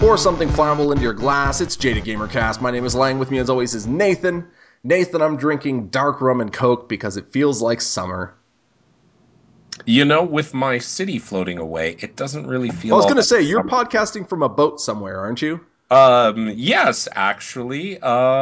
Pour something flammable into your glass. It's Jada Gamercast. My name is Lang. With me as always is Nathan. Nathan, I'm drinking dark rum and Coke because it feels like summer. You know, with my city floating away, it doesn't really I feel was all going to that say, you're summer. podcasting from a boat somewhere, aren't you? Yes, actually.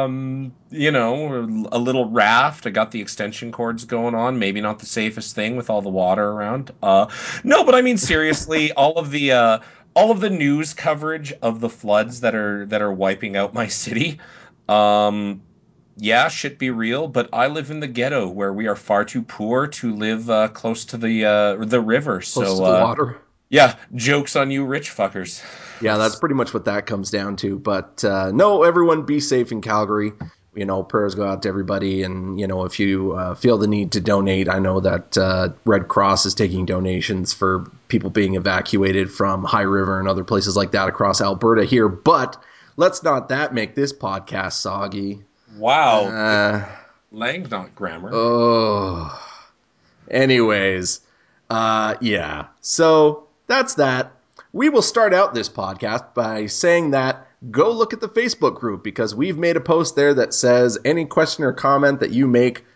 A little raft. I got the extension cords going on. Maybe not the safest thing with all the water around. No, but I mean seriously, all of the news coverage of the floods that are wiping out my city. Um, yeah, shit be real, but I live in the ghetto where we are far too poor to live close to the river. Close to So the water. yeah, jokes on you rich fuckers. Yeah, that's pretty much what that comes down to. But no, everyone be safe in Calgary. You know, prayers go out to everybody. And, you know, if you feel the need to donate, I know that Red Cross is taking donations for people being evacuated from High River and other places like that across Alberta here. But let's not that make this podcast soggy. Wow, Uh, Lang not grammar. oh. Anyways, yeah. So that's that. We will start out this podcast by saying that go look at the Facebook group because we've made a post there that says any question or comment that you make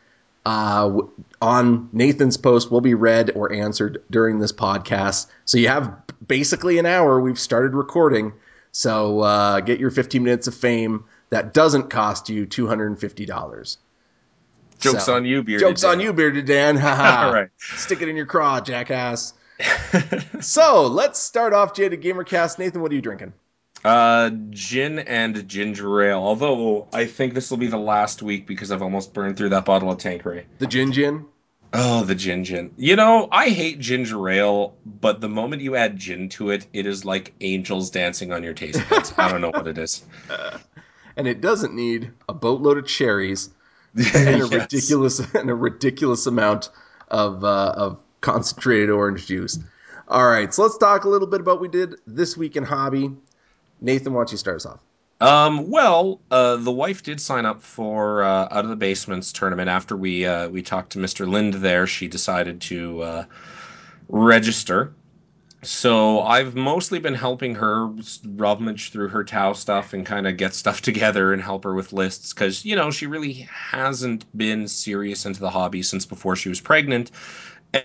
on Nathan's post will be read or answered during this podcast. So you have basically an hour. We've started recording. So get your 15 minutes of fame that doesn't cost you $250. Jokes So, on you, bearded joke's on Dan. you, Bearded Dan. All Haha. right. Stick it in your craw, jackass. So, let's start off Jaded Gamercast. Nathan, what are you drinking? Gin and ginger ale. Although I think this will be the last week because I've almost burned through that bottle of Tanqueray. The Gin Gin? Oh, the gin. You know, I hate ginger ale, but the moment you add gin to it, it is like angels dancing on your taste buds. I don't know what it is. And it doesn't need a boatload of cherries and a Yes. ridiculous amount of concentrated orange juice. All right, so let's talk a little bit about what we did this week in hobby. Nathan, why don't you start us off? The wife did sign up for Out of the Basements tournament after we talked to Mr. Lind there. She decided to register. So I've mostly been helping her rummage through her Tau stuff and kind of get stuff together and help her with lists because, you know, she really hasn't been serious into the hobby since before she was pregnant. And,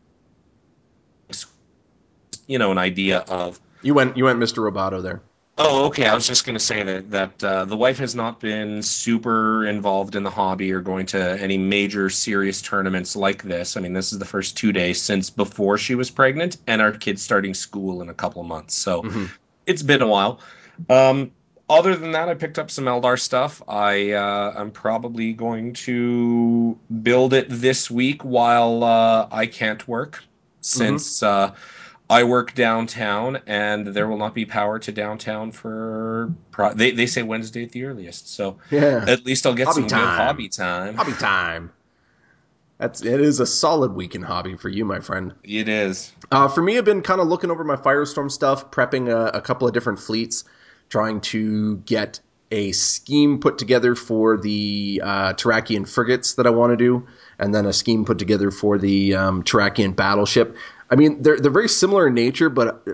you know, an idea of You went Mr. Roboto there. Oh, okay. I was just going to say that the wife has not been super involved in the hobby or going to any major serious tournaments like this. I mean, this is the first 2 days since before she was pregnant, and our kid's starting school in a couple of months. So Mm-hmm. it's been a while. Um, Other than that, I picked up some Eldar stuff. I'm probably going to build it this week while I can't work, Mm-hmm. since I work downtown, and there will not be power to downtown they say Wednesday at the earliest. So Yeah. at least I'll get Hobby some good time. hobby time. Hobby time. It is a solid week in hobby for you, my friend. It is. For me, I've been kind of looking over my Firestorm stuff, prepping a couple of different fleets, trying to get a scheme put together for the Terrakian frigates that I want to do, and then a scheme put together for the Terrakian battleship. I mean, they're very similar in nature, but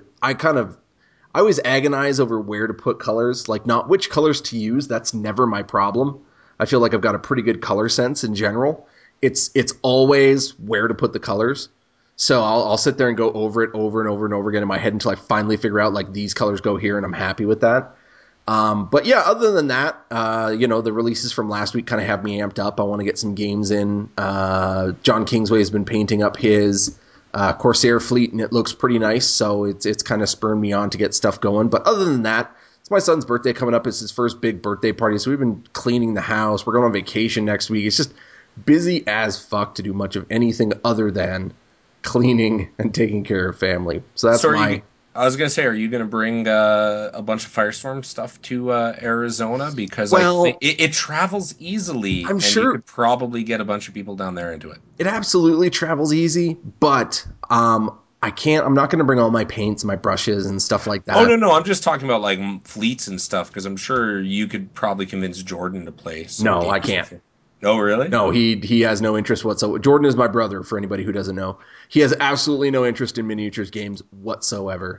I always agonize over where to put colors, like not which colors to use. That's never my problem. I feel like I've got a pretty good color sense in general. It's always where to put the colors. So I'll sit there and go over it over and over and over again in my head until I finally figure out like these colors go here and I'm happy with that. But yeah, other than that, the releases from last week kind of have me amped up. I want to get some games in. John Kingsway has been painting up his Corsair fleet, and it looks pretty nice. So it's kind of spurred me on to get stuff going. But other than that, it's my son's birthday coming up. It's his first big birthday party, so we've been cleaning the house. We're going on vacation next week. It's just busy as fuck to do much of anything other than cleaning and taking care of family. So that's So are you? my I was gonna say, are you gonna bring a bunch of Firestorm stuff to Arizona because I think well. it travels easily, I'm and you sure could probably get a bunch of people down there into it. it absolutely travels easy, but I can't. I'm not going to bring all my paints, my brushes, and stuff like Oh that. no, I'm just talking about like fleets and stuff because I'm sure you could probably convince Jordan to play some No, I games can't. with you. Oh really? No, he has no interest whatsoever. Jordan is my brother. For anybody who doesn't know, he has absolutely no interest in miniatures games whatsoever.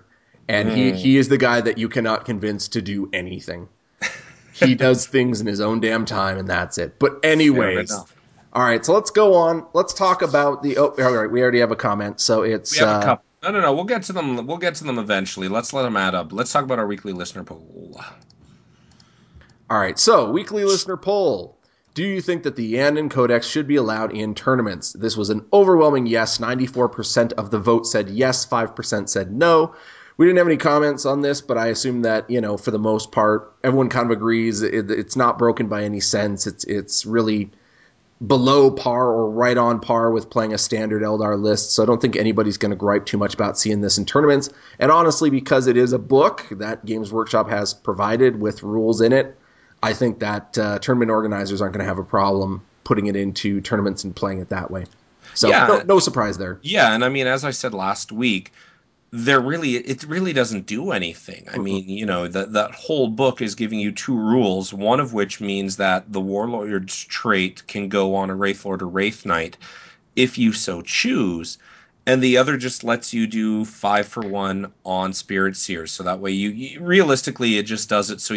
and he Mm, is the guy that you cannot convince to do anything. He does things in his own damn time, and that's it. But fair anyways, enough. all right. So let's go on. Let's talk about the. Oh, all right. We already have a comment. So We it's have a couple. No, no, no. We'll get to them. We'll get to them eventually. Let's let them add up. Let's talk about our weekly listener poll. all right. So weekly listener poll. Do you think that the Yandon Codex should be allowed in tournaments? This was an overwhelming yes. 94% of the vote said yes. 5% said no. We didn't have any comments on this, but I assume that, for the most part, everyone kind of agrees it's not broken by any sense. It's really below par or right on par with playing a standard Eldar list. So I don't think anybody's going to gripe too much about seeing this in tournaments. And honestly, because it is a book that Games Workshop has provided with rules in it, I think that tournament organizers aren't going to have a problem putting it into tournaments and playing it that way. So Yeah, no surprise there. yeah, and I mean, as I said last week, it really doesn't do anything. I Mm-mm. mean, that whole book is giving you two rules, one of which means that the warlord's trait can go on a wraith lord or wraith knight if you so choose, and the other just lets you do 5 for 1 on spirit seers. So that way, realistically, it just does it so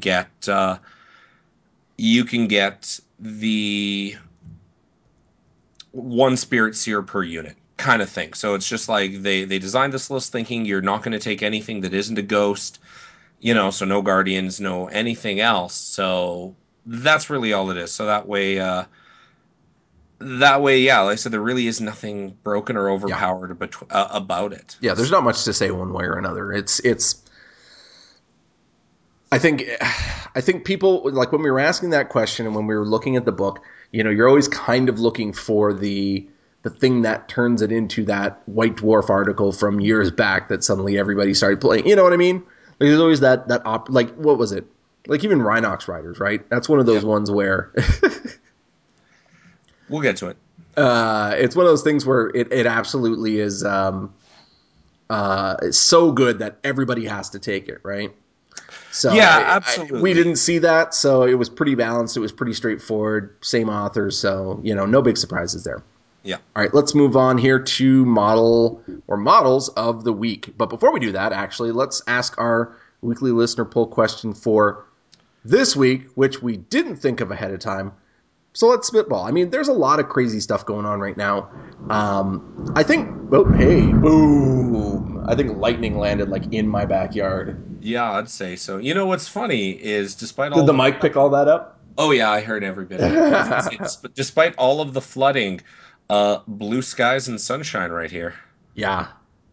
you can get the one spirit seer per unit kind of thing. So it's just like they designed this list thinking you're not going to take anything that isn't a ghost, so no guardians, no anything else. So that's really all it is. So that way, yeah, like I said, there really is nothing broken or Yeah. overpowered about it. Yeah, there's not much to say one way or another. It's I think people, like, when we were asking that question and when we were looking at the book, you're always kind of looking for the thing that turns it into that White Dwarf article from years back that suddenly everybody started playing. You know what I mean? Like, there's always like, what was it? Like, even Rhinox Riders, right? That's one of those Yep, ones where we'll get to it. it's one of those things where it absolutely is it's so good that everybody has to take it, right? So Yeah, we absolutely. didn't see that, so it was pretty balanced. It was pretty straightforward. Same author, so no big surprises there. Yeah. All right, let's move on here to models of the week. But before we do that, actually, let's ask our weekly listener poll question for this week, which we didn't think of ahead of time. So let's spitball. I mean, there's a lot of crazy stuff going on right now. I think. Oh, hey, boom! I think lightning landed like in my backyard. Yeah, I'd say so. You know what's funny is despite Did all the the mic pick all that up? Oh yeah, I heard every bit of it. I was gonna say, despite all of the flooding, blue skies and sunshine right here. Yeah.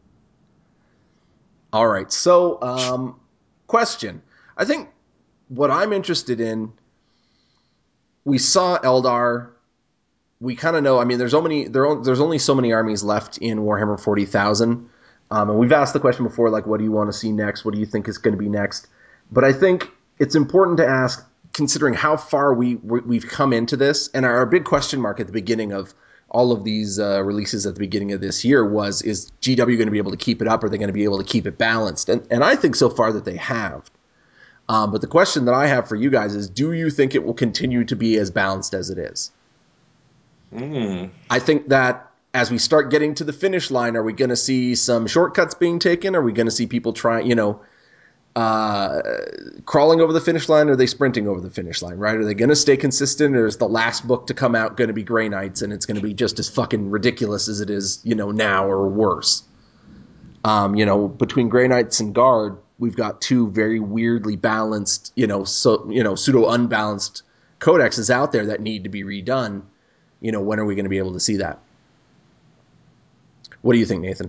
All right. So, question. I think what I'm interested in, we saw Eldar. We kind of know. I mean, there's only so many armies left in Warhammer 40,000, and we've asked the question before, like, what do you want to see next? What do you think is going to be next? But I think it's important to ask, considering how far we've come into this, and our big question mark at the beginning of all of these releases at the beginning of this year was: is GW going to be able to keep it up? Are they going to be able to keep it balanced? And I think so far that they have. But the question that I have for you guys is: do you think it will continue to be as balanced as it is? Mm. I think that as we start getting to the finish line, are we going to see some shortcuts being taken? Are we going to see people uh, crawling over the finish line? Or are they sprinting over the finish line, right? Are they going to stay consistent? Or is the last book to come out going to be Grey Knights and it's going to be just as fucking ridiculous as it is, now, or worse? Between Grey Knights and Guard, we've got two very weirdly balanced, pseudo unbalanced codexes out there that need to be redone. When are we going to be able to see that? What do you think, Nathan?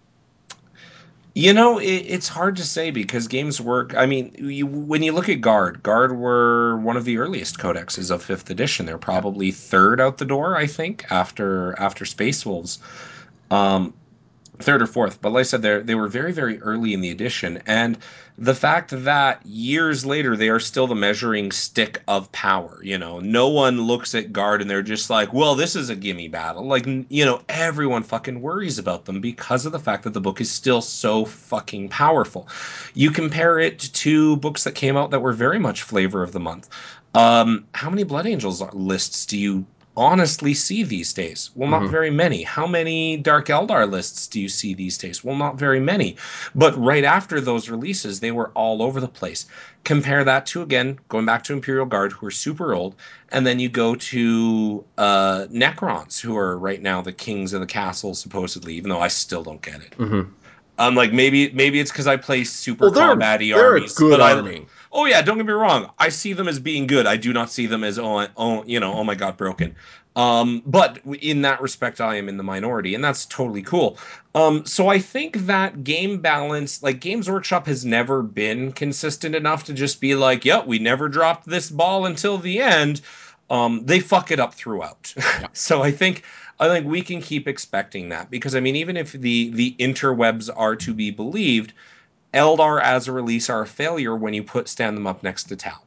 It's hard to say because games work. I mean, when you look at Guard were one of the earliest codexes of fifth edition. They're Yeah. probably third out the door, I think, after Space Wolves. Um, Third or fourth, but like I said, they were very very early in the edition, and the fact that years later they are still the measuring stick of power. No one looks at Guard and they're just like, well, this is a gimme battle. Like, everyone fucking worries about them because of the fact that the book is still so fucking powerful. You compare it to books that came out that were very much flavor of the month. How many Blood Angels lists do you honestly see these days? Well, not Hmm. very many. How many Dark Eldar lists do you see these days? Well, not very many. But right after those releases, they were all over the place. Compare that to, again, going back to Imperial Guard, who are super old, and then you go to Necrons, who are right now the kings of the castle, supposedly, even though I still don't get it. Hmm. I'm like, maybe it's because I play super Well, combat-y they're a armies, good but I army. oh yeah, don't get me wrong. I see them as being good. I do not see them as oh my god, broken. But in that respect, I am in the minority, and that's totally cool. So I think that game balance, like Games Workshop, has never been consistent enough to just be like, "Yep, we never dropped this ball until the end." They fuck it up throughout. Yeah. So I think we can keep expecting that because I mean, even if the interwebs are to be believed, Eldar as a release are a failure when you stand them up next to Tal.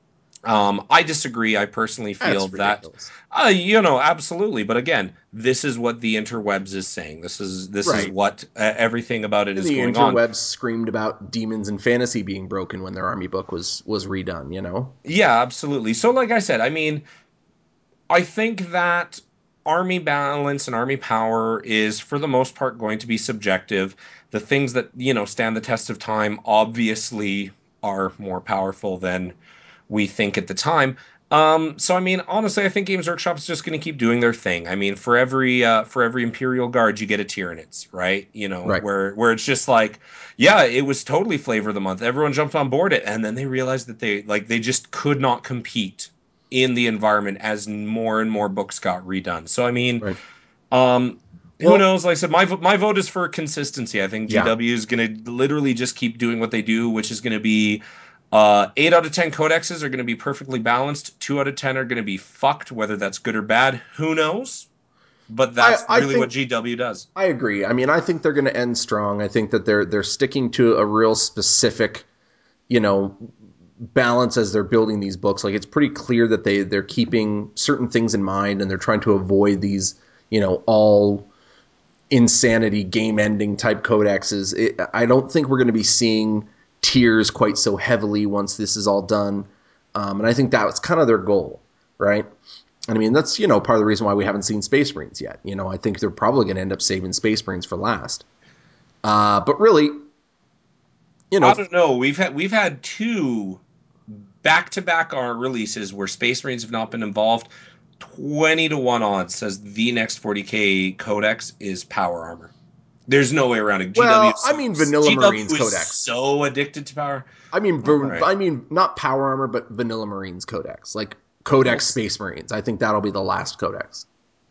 I disagree. I personally feel That's that, ridiculous. absolutely. But again, this is what the interwebs is saying. This is Right. what everything about it And is the going on. interwebs screamed about demons and fantasy being broken when their army book was redone, you know? Yeah, absolutely. So, like I said, I mean, I think that army balance and army power is, for the most part, going to be subjective. The things that stand the test of time obviously are more powerful than we think at the time. So I mean, honestly, I think Games Workshop is just going to keep doing their thing. I mean, for every Imperial Guard, you get a Tyranids, right? Right. Where it's just like, yeah, it was totally flavor of the month. Everyone jumped on board it, and then they realized that they just could not compete in the environment as more and more books got redone. So I mean, Right. um, who Well, knows? Like I said, my vote is for consistency. I think yeah. GW is going to literally just keep doing what they do, which is going to be 8 out of 10 codexes are going to be perfectly balanced. 2 out of 10 are going to be fucked, whether that's good or bad. Who knows? But I that's I really what think GW does. I agree. I mean, I think they're going to end strong. I think that they're sticking to a real specific, you know, balance as they're building these books. Like it's pretty clear that they're keeping certain things in mind and they're trying to avoid these, all insanity game ending type codexes. I don't think we're going to be seeing tiers quite so heavily once this is all done. And I think that was kind of their goal, right? And I mean, that's, part of the reason why we haven't seen Space Marines yet. I think they're probably going to end up saving Space Marines for last. But really, you I know, don't know. We've had two back-to-back releases where Space Marines have not been involved. 20 to 1 odds says the next 40K codex is power armor. There's no way around it. GW well, is I so mean, Vanilla Marines GW is Codex. so addicted to power. I mean, All right. I mean, not Power Armor, but Vanilla Marines Codex, like Well, Codex Space Marines. I think that'll be the last Codex.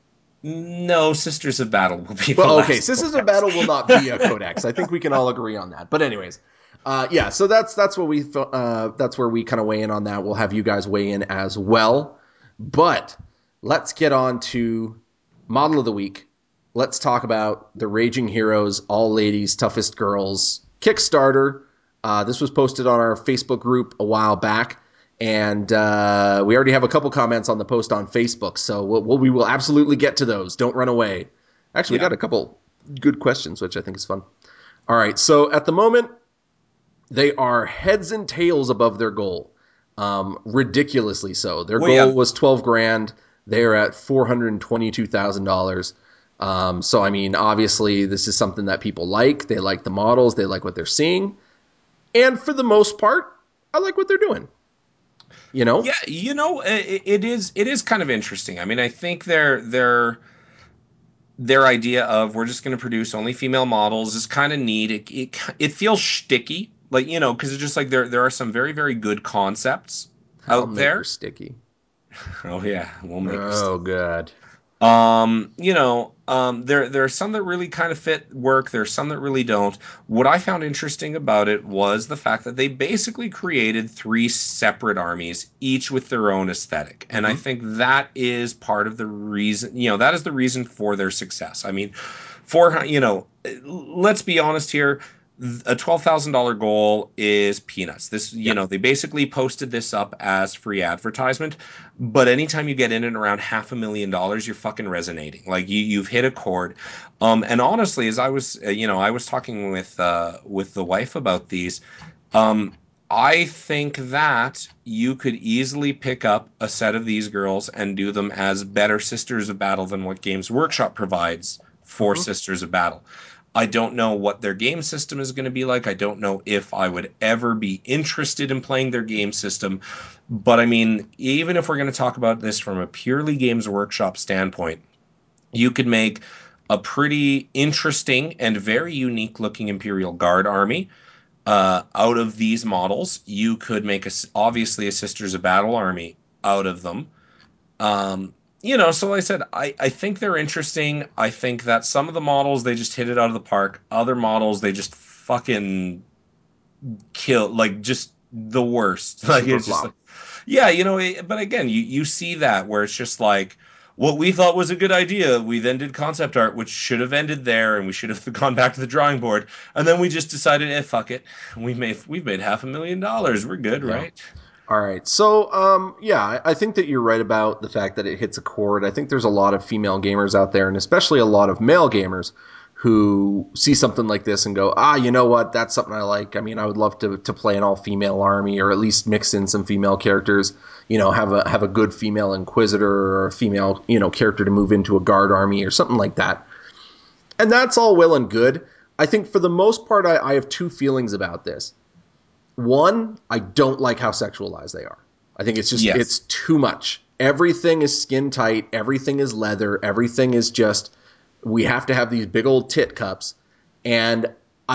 no, Sisters of Battle will be the Well, okay, last Sisters of codex. Battle will not be a Codex. I think we can all agree on that. But anyways, yeah. So that's what that's where we kind of weigh in on that. We'll have you guys weigh in as well. But let's get on to model of the week. Let's talk about the Raging Heroes All Ladies Toughest Girls Kickstarter. This was posted on our Facebook group a while back. And we already have a couple comments on the post on Facebook, so we will absolutely get to those. Don't run away. Actually, we Yeah. got a couple good questions, which I think is fun. All right, so at the moment, they are heads and tails above their goal, ridiculously so. Their Well, yeah. goal was 12 grand. They're at $422,000. So I mean, obviously, this is something that people like. They like the models. They like what they're seeing, and for the most part, I like what they're doing. You know, Yeah, it is kind of interesting. I mean, I think their idea of we're just going to produce only female models is kind of neat. It feels shticky, like because it's just like there are some very very good concepts I'll out make her there. sticky. Oh yeah, we'll make her Oh sticky. god. There are some that really kind of fit work. There's some that really don't. What I found interesting about it was the fact that they basically created three separate armies, each with their own aesthetic. And I Mm-hmm. think that is part of the reason, that is the reason for their success. I mean, let's be honest here, a $12,000 goal is peanuts. This, Yeah. they basically posted this up as free advertisement, but anytime you get in and around $500,000, you're fucking resonating. Like you've hit a chord. And honestly, as I was talking with the wife about these, um, I think that you could easily pick up a set of these girls and do them as better Sisters of Battle than what Games Workshop provides for Hmm. Sisters of Battle. I don't know what their game system is going to be like. I don't know if I would ever be interested in playing their game system. But I mean, even if we're going to talk about this from a purely Games Workshop standpoint, you could make a pretty interesting and very unique looking Imperial Guard army out of these models. You could make obviously a Sisters of Battle army out of them. So like I said, I think they're interesting. I think that some of the models they just hit it out of the park. Other models they just fucking kill, like just the worst. Like Super it's just like, flop. yeah, but again, you see that where it's just like what we thought was a good idea, we then did concept art, which should have ended there, and we should have gone back to the drawing board, and then we just decided, fuck it, we've made $500,000, we're good, Yeah. right? All right. So, yeah, I think that you're right about the fact that it hits a chord. I think there's a lot of female gamers out there, and especially a lot of male gamers who see something like this and go, you know what? That's something I like. I mean, I would love to play an all female army, or at least mix in some female characters. Have a good female inquisitor or a female character to move into a guard army or something like that. And that's all well and good. I think for the most part, I have two feelings about this. One, I don't like how sexualized they are. I think it's Yes. too much. Everything is skin tight. Everything is leather. Everything is just, we have to have these big old tit cups. And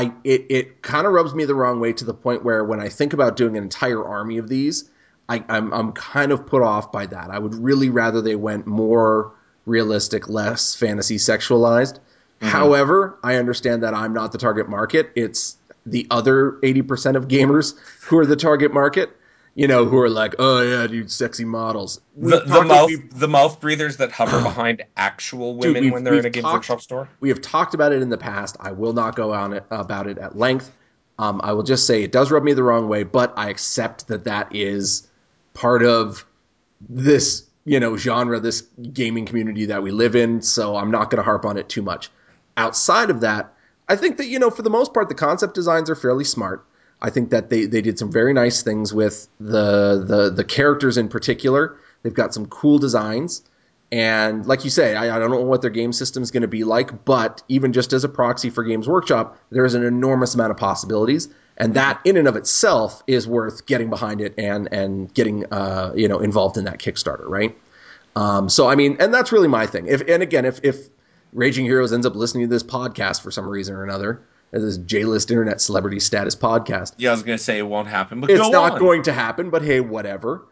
it kind of rubs me the wrong way to the point where when I think about doing an entire army of these, I'm kind of put off by that. I would really rather they went more realistic, less fantasy sexualized. Hmm. However, I understand that I'm not the target market. It's the other 80% of gamers who are the target market, who are like, oh yeah, dude, sexy models. The We've the talked, mouth we've, the mouth breathers that hover behind actual dude, women when we've they're in a we've Games talked, Workshop store. we have talked about it in the past. I will not go on it about it at length. I will just say it does rub me the wrong way, but I accept that that is part of this, genre, this gaming community that we live in. So I'm not going to harp on it too much. Outside of that, I think that, for the most part, the concept designs are fairly smart. I think that they did some very nice things with the characters in particular. They've got some cool designs. And like you say, I don't know what their game system is going to be like, but even just as a proxy for Games Workshop, there's an enormous amount of possibilities, and Hmm. that in and of itself is worth getting behind it and getting involved in that Kickstarter, right? So I mean, and that's really my thing. If Raging Heroes ends up listening to this podcast for some reason or another, this J-list internet celebrity status podcast, Yeah, I was gonna say it won't happen, but it's go not on. going to happen, but hey, whatever.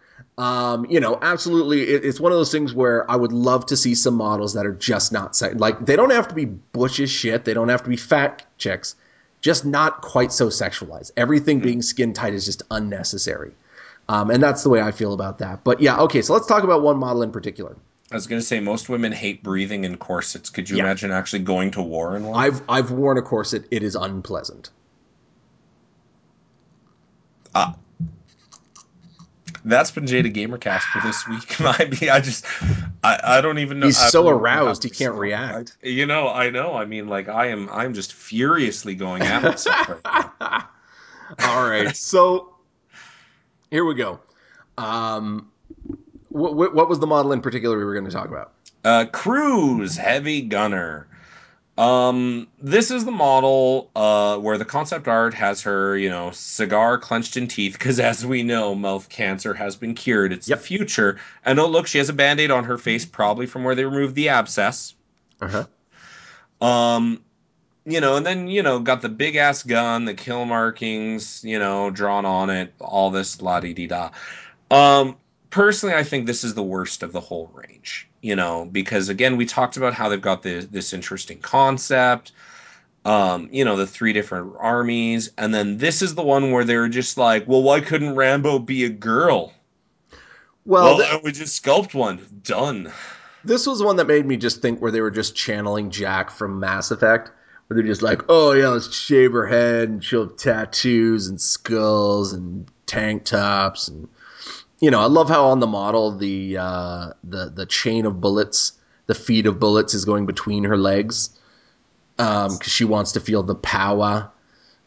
Absolutely, it's one of those things where I would love to see some models that are just not like they don't have to be butch as shit, they don't have to be fat chicks, just not quite so sexualized. Everything Hmm. being skin tight is just unnecessary, and that's the way I feel about that. But yeah, okay, so let's talk about one model in particular. I was gonna say most women hate breathing in corsets. Could you Yeah, imagine actually going to war in one? I've worn a corset. It is unpleasant. Ah, that's been Jada Gamercast for this week. I don't even know. He's I so don't even know how aroused to he can't respond. react. I know. I mean, like I'm just furiously going at myself right now. All right, so here we go. Um, what was the model in particular we were going to talk about? Cruise Heavy Gunner. This is the model where the concept art has her, cigar clenched in teeth, because as we know, mouth cancer has been cured. It's the Yep. future. And oh, look, she has a band-aid on her face, probably from where they removed the abscess. Uh huh. Um, and then, got the big ass gun, the kill markings, drawn on it, all this la di di da. Um, Personally, I think this is the worst of the whole range, because again, we talked about how they've got this interesting concept, the three different armies, and then this is the one where they're just like, well, why couldn't Rambo be a girl? Well, Well, we just sculpt one. Done. this was one that made me just think where they were just channeling Jack from Mass Effect, where they're just like, oh yeah, let's shave her head and she'll have tattoos and skulls and tank tops, and I love how on the model the chain of bullets, the feed of bullets is going between her legs, because she wants to feel the power.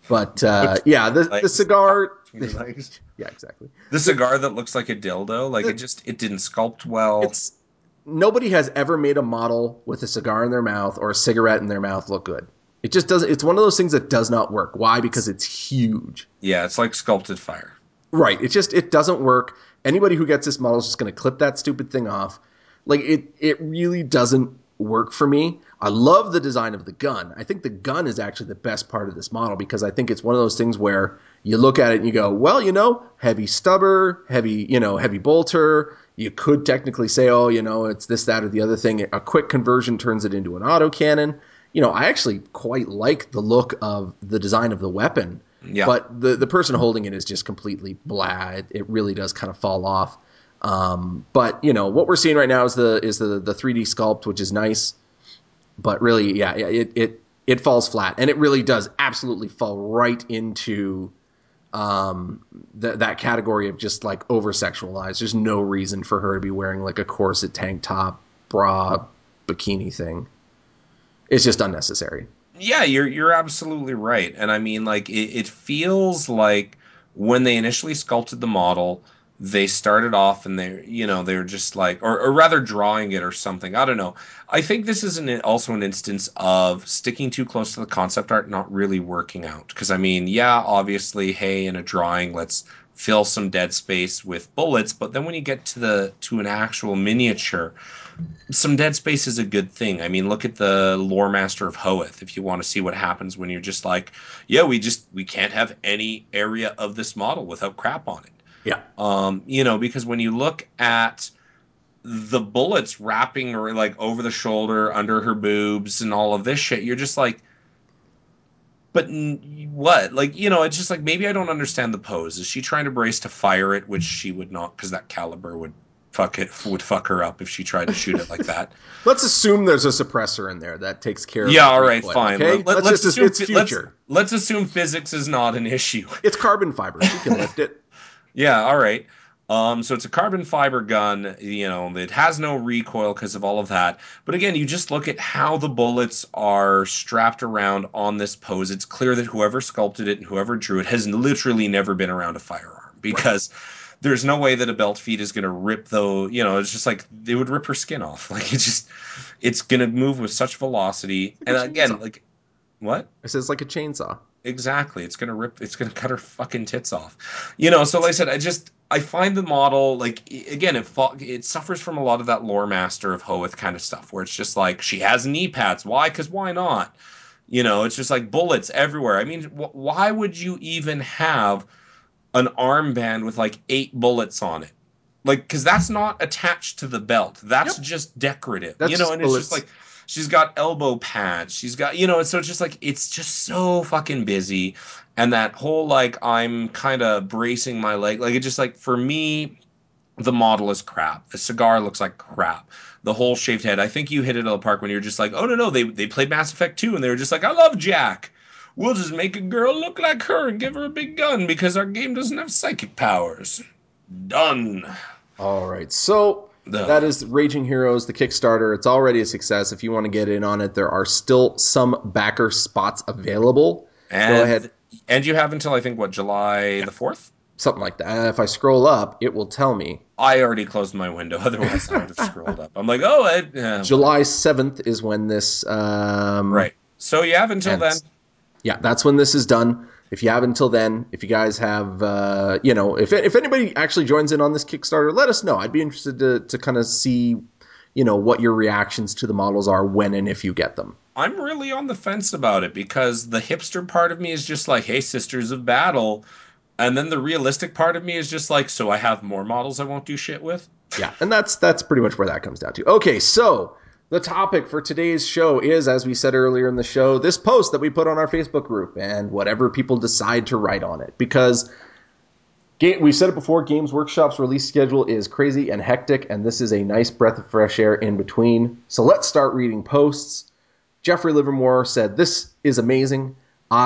But Between yeah, the legs, cigar. between your legs. Yeah, exactly. The The, cigar that looks like a dildo, like the it didn't sculpt well. it's nobody has ever made a model with a cigar in their mouth or a cigarette in their mouth look good. It just doesn't. It's one of those things that does not work. Why? Because it's huge. Yeah, it's like sculpted fire. Right. It doesn't work. Anybody who gets this model is just going to clip that stupid thing off. Like it really doesn't work for me. I love the design of the gun. I think the gun is actually the best part of this model because I think it's one of those things where you look at it and you go, well, heavy stubber, heavy bolter. You could technically say, oh, it's this, that, or the other thing. A quick conversion turns it into an autocannon. I actually quite like the look of the design of the weapon, Yeah. but the person holding it is just completely blah. It really does kind of fall off. But what we're seeing right now is the 3D sculpt, which is nice, but really, yeah, it falls flat, and it really does absolutely fall right into that category of just like over sexualized. There's no reason for her to be wearing like a corset, tank top, bra, bikini thing. It's just unnecessary. Yeah, you're absolutely right. And I mean, like it feels like when they initially sculpted the model, they started off and they're just like, or rather drawing it or something. I don't know. I think this is also an instance of sticking too close to the concept art, not really working out. Because I mean, yeah, obviously, hey, in a drawing, let's fill some dead space with bullets. But then when you get to an actual miniature, some dead space is a good thing. I mean, look at the lore master of Hoeth if you want to see what happens when you're just like, yeah, we can't have any area of this model without crap on it. Yeah. Because when you look at the bullets wrapping her like over the shoulder, under her boobs, and all of this shit, you're just like, but what? Like, it's just like maybe I don't understand the pose. Is she trying to brace to fire it, which she would not, because that caliber would fuck her up if she tried to shoot it like that. Let's assume there's a suppressor in there that takes care of Yeah, the all right, recoil. fine. Okay, Let's assume it's future. let's assume physics is not an issue. It's carbon fiber. She can lift it. Yeah, all right. So it's a carbon fiber gun. It has no recoil because of all of that. But again, you just look at how the bullets are strapped around on this pose. It's clear that whoever sculpted it and whoever drew it has literally never been around a firearm Right. because there's no way that a belt feed is going to rip though. It's just like they would rip her skin off. Like it's going to move with such velocity. It's like And a again, chainsaw. like what? It says like a chainsaw. Exactly. It's gonna cut her fucking tits off. So like I said, I find the model like again it suffers from a lot of that lore master of Hoeth kind of stuff where it's just like she has knee pads. Why? Because why not? It's just like bullets everywhere. I mean, why would you even have an armband with like 8 bullets on it? Like, because that's not attached to the belt. That's Yep. just decorative, That's just and it's just bullets. like she's got elbow pads. She's got, and so it's just like, it's just so fucking busy. And that whole, like, I'm kind of bracing my leg. Like, it just, like, for me, the model is crap. The cigar looks like crap. The whole shaved head. I think you hit it out of the park when you're just like, oh, no, they played Mass Effect 2, and they were just like, I love Jack. We'll just make a girl look like her and give her a big gun because our game doesn't have psychic powers. Done. All right. So that Ugh. is Raging Heroes, the Kickstarter. It's already a success. If you want to get in on it, there are still some backer spots available. Go ahead. And and you have until I think what, July Yeah. the 4th? Something like that. If I scroll up, it will tell me. I already closed my window. Otherwise, I would have scrolled up. I'm like, oh, whatever. July 7th is when this Right. So you have until then. ends. Yeah, that's when this is done. If you have until then, if you guys have, if anybody actually joins in on this Kickstarter, let us know. I'd be interested to kind of see, what your reactions to the models are when and if you get them. I'm really on the fence about it because the hipster part of me is just like, hey, Sisters of Battle. And then the realistic part of me is just like, so I have more models I won't do shit with? Yeah, and that's pretty much where that comes down to. Okay, so the topic for today's show is, as we said earlier in the show, this post that we put on our Facebook group and whatever people decide to write on it. Because we've said it before, Games Workshop's release schedule is crazy and hectic, and this is a nice breath of fresh air in between. So let's start reading posts. Jeffrey Livermore said, "This is amazing.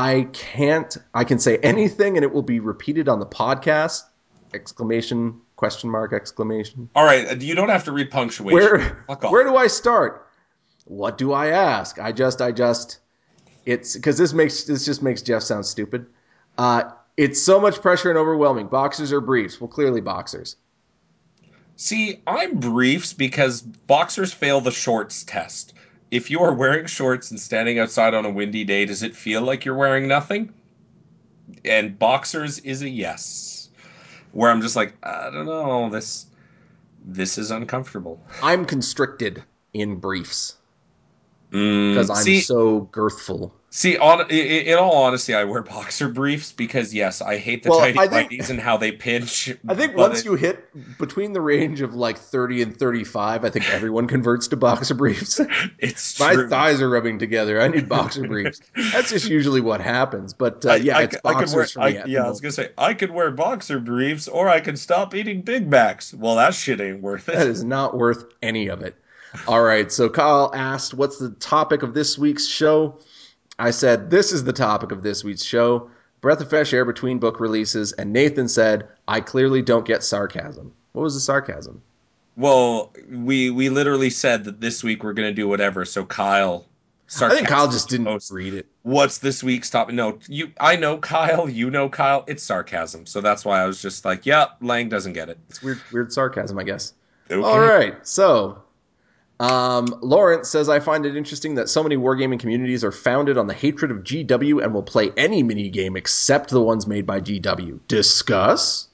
I can say anything and it will be repeated on the podcast." Exclamation, question mark, exclamation. All right, you don't have to read punctuation. Where Fuck where off. do I start? What do I ask? I just It's because this just makes Jeff sound stupid. It's so much pressure and overwhelming. Boxers or briefs? Well, clearly boxers. See, I'm briefs because boxers fail the shorts test. If you are wearing shorts and standing outside on a windy day, does it feel like you're wearing nothing? And boxers is a yes. Where I'm just like, I don't know, this is uncomfortable. I'm constricted in briefs because Mm, I'm see, so girthful. See, in all honesty, I wear boxer briefs because yes, I hate the Well, tidy whities and how they pinch. I think But once you hit between the range of like 30 and 35, I think everyone converts to boxer briefs. it's My true. thighs are rubbing together. I need boxer briefs. That's just usually what happens. But yeah, it's I could wear boxers for me at the yeah, I was gonna moment. say I could wear boxer briefs or I could stop eating Big Macs. Well, that shit ain't worth That it. is not worth any of it. All right. So Kyle asked, what's the topic of this week's show? I said, this is the topic of this week's show. Breath of fresh air between book releases. And Nathan said, I clearly don't get sarcasm. What was the sarcasm? Well, we literally said that this week we're gonna do whatever. So Kyle I think Kyle sarcastic just didn't host. read it. What's this week's topic? No, I know Kyle, you know Kyle. It's sarcasm. So that's why I was just like, yeah, Lang doesn't get it. It's weird sarcasm, I guess. All Okay. right. So Lawrence says, I find it interesting that so many wargaming communities are founded on the hatred of GW and will play any minigame except the ones made by GW. Discuss?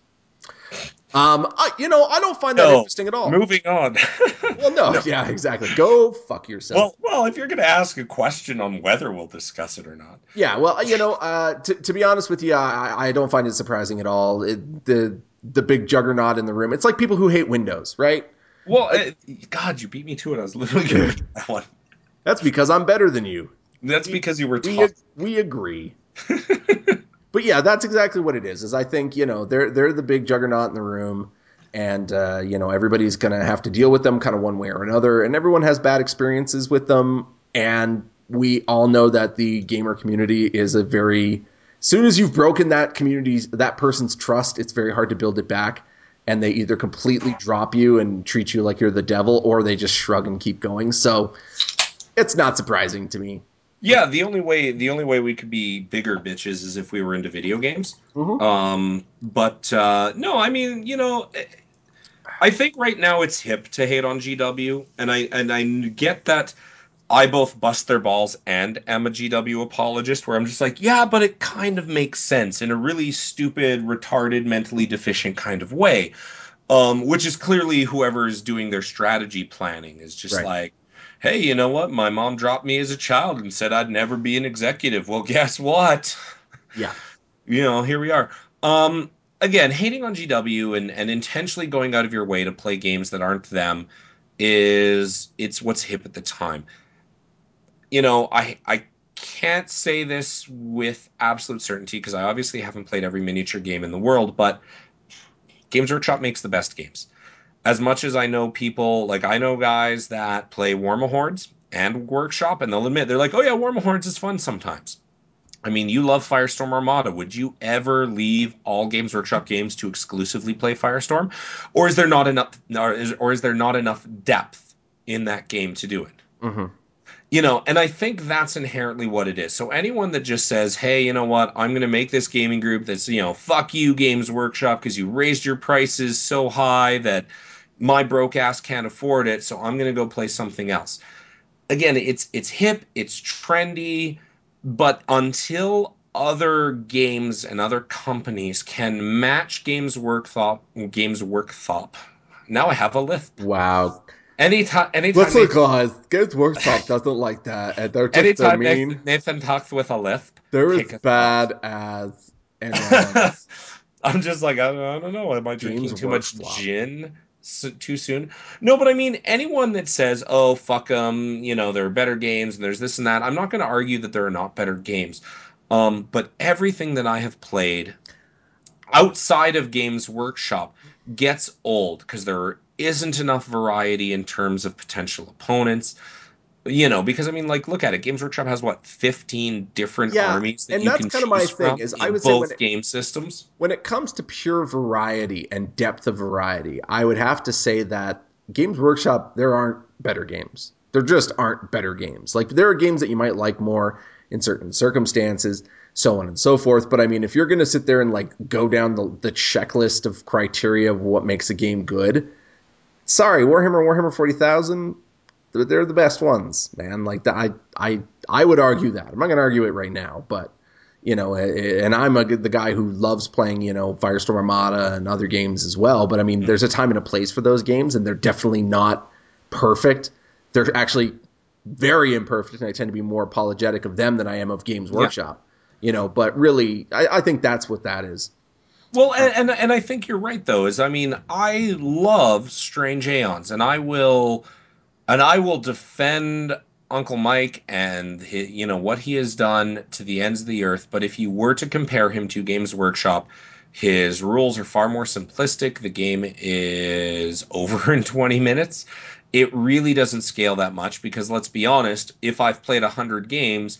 I don't find that No, interesting at all. moving on. Well, no, No. yeah, exactly. Go fuck yourself. Well, if you're going to ask a question on whether we'll discuss it or not. Yeah, well, to be honest with you, I don't find it surprising at all. The big juggernaut in the room. It's like people who hate Windows, right? Well, Like God, you beat me to it. I was literally going to make that one. that's because I'm better than you. That's We because you were we taught. we agree. But yeah, that's exactly what it is. Is I think they're the big juggernaut in the room, and everybody's gonna have to deal with them kind of one way or another, and everyone has bad experiences with them, and we all know that the gamer community is a very soon as you've broken that person's trust, it's very hard to build it back, and they either completely drop you and treat you like you're the devil, or they just shrug and keep going. So it's not surprising to me. But Yeah, the only way we could be bigger bitches is if we were into video games. mhm. But no, I mean, I think right now it's hip to hate on GW, and I get that I both bust their balls and am a GW apologist, where I'm just like, yeah, but it kind of makes sense in a really stupid, retarded, mentally deficient kind of way. Which is clearly whoever is doing their strategy planning is just Right. like, hey, you know what? My mom dropped me as a child and said I'd never be an executive. Well, guess what? Yeah. Here we are. Again, hating on GW and intentionally going out of your way to play games that aren't them it's what's hip at the time. I can't say this with absolute certainty because I obviously haven't played every miniature game in the world, but Games Workshop makes the best games. As much as I know people, like I know guys that play Warmahordes and Workshop, and they'll admit they're like, "Oh yeah, Warmahordes is fun sometimes." I mean, you love Firestorm Armada. Would you ever leave all Games Workshop games to exclusively play Firestorm, or is there not enough, or is there not enough depth in that game to do it? Hmm. And I think that's inherently what it is. So anyone that just says, "Hey, you know what? I'm going to make this gaming group that's, fuck you Games Workshop because you raised your prices so high that my broke ass can't afford it, so I'm going to go play something else." Again, it's hip, it's trendy, but until other games and other companies can match Games Workshop. Now I have a lisp. Wow. Anytime Let's they look, guys. Games Workshop doesn't like that, and they're Anytime mean. Nathan talks with a lisp, They're as kick us off. bad as anyone else. I'm just like, I don't know. Am I Games drinking too much Workflop. gin too soon? No, but I mean, anyone that says, oh, fuck them, there are better games and there's this and that, I'm not going to argue that there are not better games. But everything that I have played outside of Games Workshop gets old because there isn't enough variety in terms of potential opponents. Because I mean, like, look at it. Games Workshop has what, 15 different Yeah, armies that and you that's can kind of my choose thing. from Is I in would say both game systems. when it comes to pure variety and depth of variety, I would have to say that Games Workshop there aren't better games. There just aren't better games. Like there are games that you might like more, in certain circumstances, so on and so forth. But I mean, if you're going to sit there and like go down the checklist of criteria of what makes a game good, sorry, Warhammer 40,000, they're the best ones, man. Like I would argue that. I'm not going to argue it right now, but and I'm the guy who loves playing, Firestorm Armada and other games as well. But I mean, there's a time and a place for those games, and they're definitely not perfect. They're actually very imperfect, and I tend to be more apologetic of them than I am of Games Yeah. Workshop. But really, I think that's what that is. Well, and I think you're right though. Is I mean, I love Strange Aeons, and I will defend Uncle Mike and what he has done to the ends of the earth. But if you were to compare him to Games Workshop, his rules are far more simplistic. The game is over in 20 minutes. It really doesn't scale that much because let's be honest, if I've played 100 games,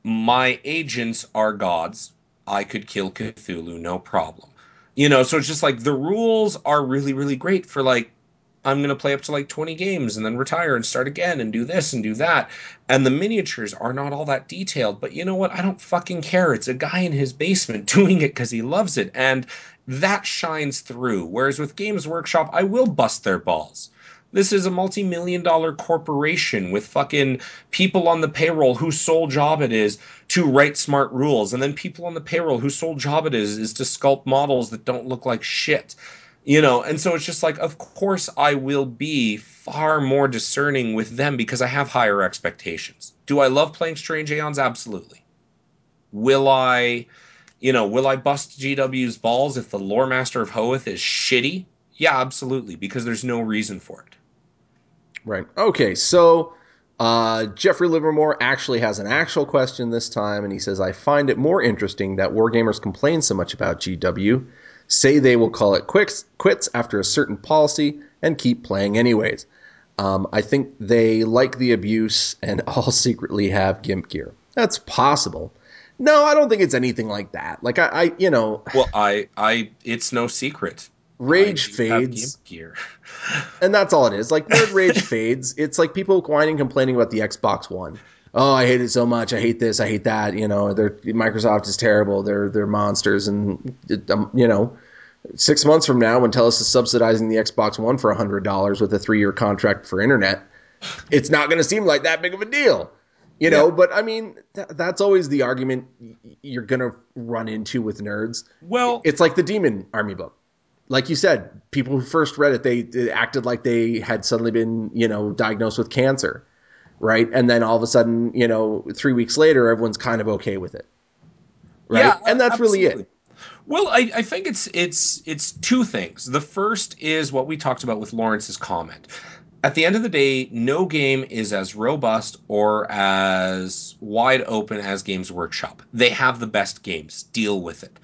my agents are gods. I could kill Cthulhu, no problem. So it's just like the rules are really, really great for like I'm going to play up to like 20 games and then retire and start again and do this and do that. And the miniatures are not all that detailed, but you know what? I don't fucking care. It's a guy in his basement doing it because he loves it. And that shines through. Whereas with Games Workshop, I will bust their balls. This is a multi-million-dollar corporation with fucking people on the payroll whose sole job it is to write smart rules, and then people on the payroll whose sole job it is to sculpt models that don't look like shit. And so it's just like, of course, I will be far more discerning with them because I have higher expectations. Do I love playing Strange Aeons? Absolutely. Will I, will I bust GW's balls if the Lore Master of Hoeth is shitty? Yeah, absolutely, because there's no reason for it. Right. Okay. So Jeffrey Livermore actually has an actual question this time, and he says, I find it more interesting that wargamers complain so much about GW, say they will call it quits after a certain policy, and keep playing anyways. I think they like the abuse and all secretly have GIMP gear. That's possible. No, I don't think it's anything like that. Like Well, it's no secret. I rage do have GIMP fades. gear. And that's all it is. Like nerd rage fades. It's like people whining, complaining about the Xbox One. Oh, I hate it so much. I hate this. I hate that. Microsoft is terrible. They're monsters. And 6 months from now, when TELUS is subsidizing the Xbox One for $100 with a 3-year contract for internet, it's not going to seem like that big of a deal. Yeah. But I mean, that's always the argument you're going to run into with nerds. Well, It's like the Demon Army book. Like you said, people who first read it, they acted like they had suddenly been, diagnosed with cancer, right? And then all of a sudden, 3 weeks later, everyone's kind of okay with it, right? yeah, And that's really absolutely. it. Well, I think it's two things. The first is what we talked about with Lawrence's comment. At the end of the day, no game is as robust or as wide open as Games Workshop. They have the best games. Deal with it.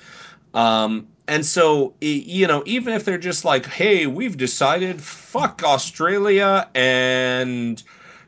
And so, even if they're just like, hey, we've decided, fuck Australia and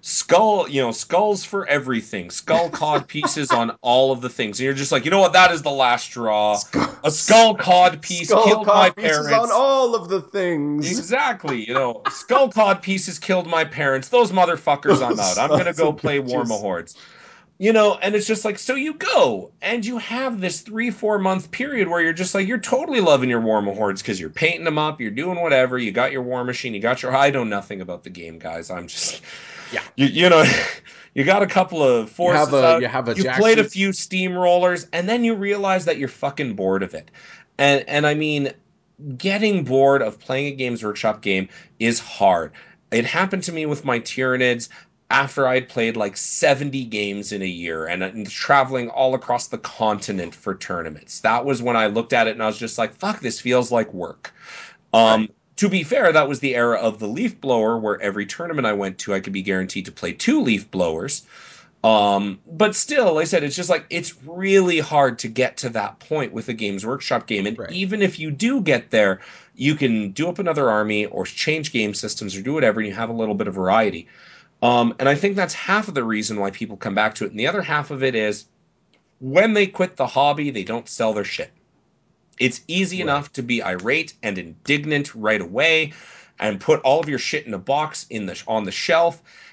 skulls for everything, skull cod pieces on all of the things. And you're just like, you know what? That is the last straw. Skull, A skull cod piece skull killed my cod pieces on parents. all of the things. Exactly. Skull cod pieces killed my parents. Those motherfuckers, I'm Those out. I'm going to sons go of play War bitches. Mahords. And it's just like, so you go and you have this 3-4 month period where you're just like, you're totally loving your War Mahords because you're painting them up, you're doing whatever, you got your War Machine, you got your, I know nothing about the game, guys. I'm just, Yeah. you know, you got a couple of You have forces a out, you have a you've jack played a suit. few steamrollers, and then you realize that you're fucking bored of it. And I mean, getting bored of playing a Games Workshop game is hard. It happened to me with my Tyranids after I'd played like 70 games in a year and traveling all across the continent for tournaments. That was when I looked at it and I was just like, fuck, this feels like work. Right. To be fair, that was the era of the leaf blower where every tournament I went to, I could be guaranteed to play 2 leaf blowers. But still, like I said, it's just like it's really hard to get to that point with a Games Workshop game. And Right. even if you do get there, you can do up another army or change game systems or do whatever, and you have a little bit of variety. And I think that's half of the reason why people come back to it. And the other half of it is when they quit the hobby, they don't sell their shit. It's easy Right. enough to be irate and indignant right away and put all of your shit in a box on the shelf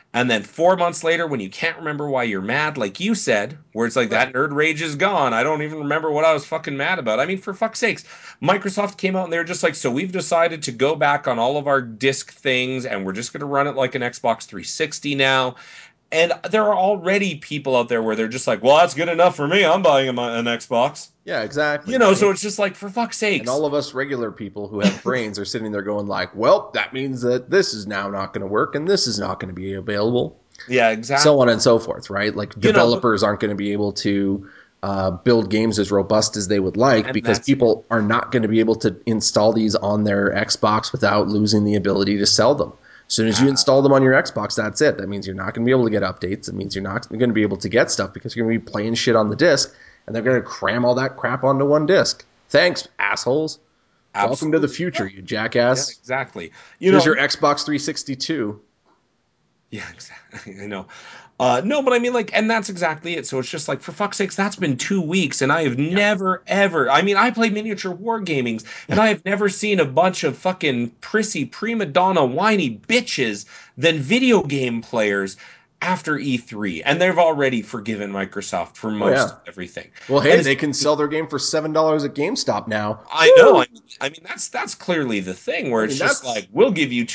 And then 4 months later, when you can't remember why you're mad, like you said, where it's like Right. that nerd rage is gone. I don't even remember what I was fucking mad about. I mean, for fuck's sakes, Microsoft came out and they were just like, so we've decided to go back on all of our disc things and we're just going to run it like an Xbox 360 now. And there are already people out there where they're just like, well, that's good enough for me. I'm buying an Xbox. Yeah, exactly, You know, so right? it's just like, for fuck's And sakes. all of us regular people who have brains are sitting there going like, well, that means that this is now not going to work and this is not going to be available, Yeah, so on exactly. and so forth, right? Like You know, but, developers aren't going to be able to build games as robust as they would like and because that's it. people are not going to be able to install these on their Xbox without losing the ability to sell them. As soon as you Uh, install them on your Xbox, that's it. That means you're not going to be able to get updates. It means you're not going to be able to get stuff because you're going to be playing shit on the disc, and they're going to cram all that crap onto one disc. Thanks, assholes. Welcome to the Absolutely. future, Yeah. you Yeah, jackass. exactly. Here's your Xbox 362. Yeah, exactly. I know. No, but I mean, like, and that's exactly it. So it's just like, for fuck's sakes, that's been 2 weeks, and I have Yeah. never, ever. I mean, I play miniature wargamings, and I have never seen a bunch of fucking prissy, prima donna, whiny bitches than video game players after E3, and they've already forgiven Microsoft for Oh most yeah. of everything. Well, hey, And it's they can sell their game for $7 at GameStop now. I know. Woo! I mean, that's clearly the thing I where it's mean, just like that's we'll give you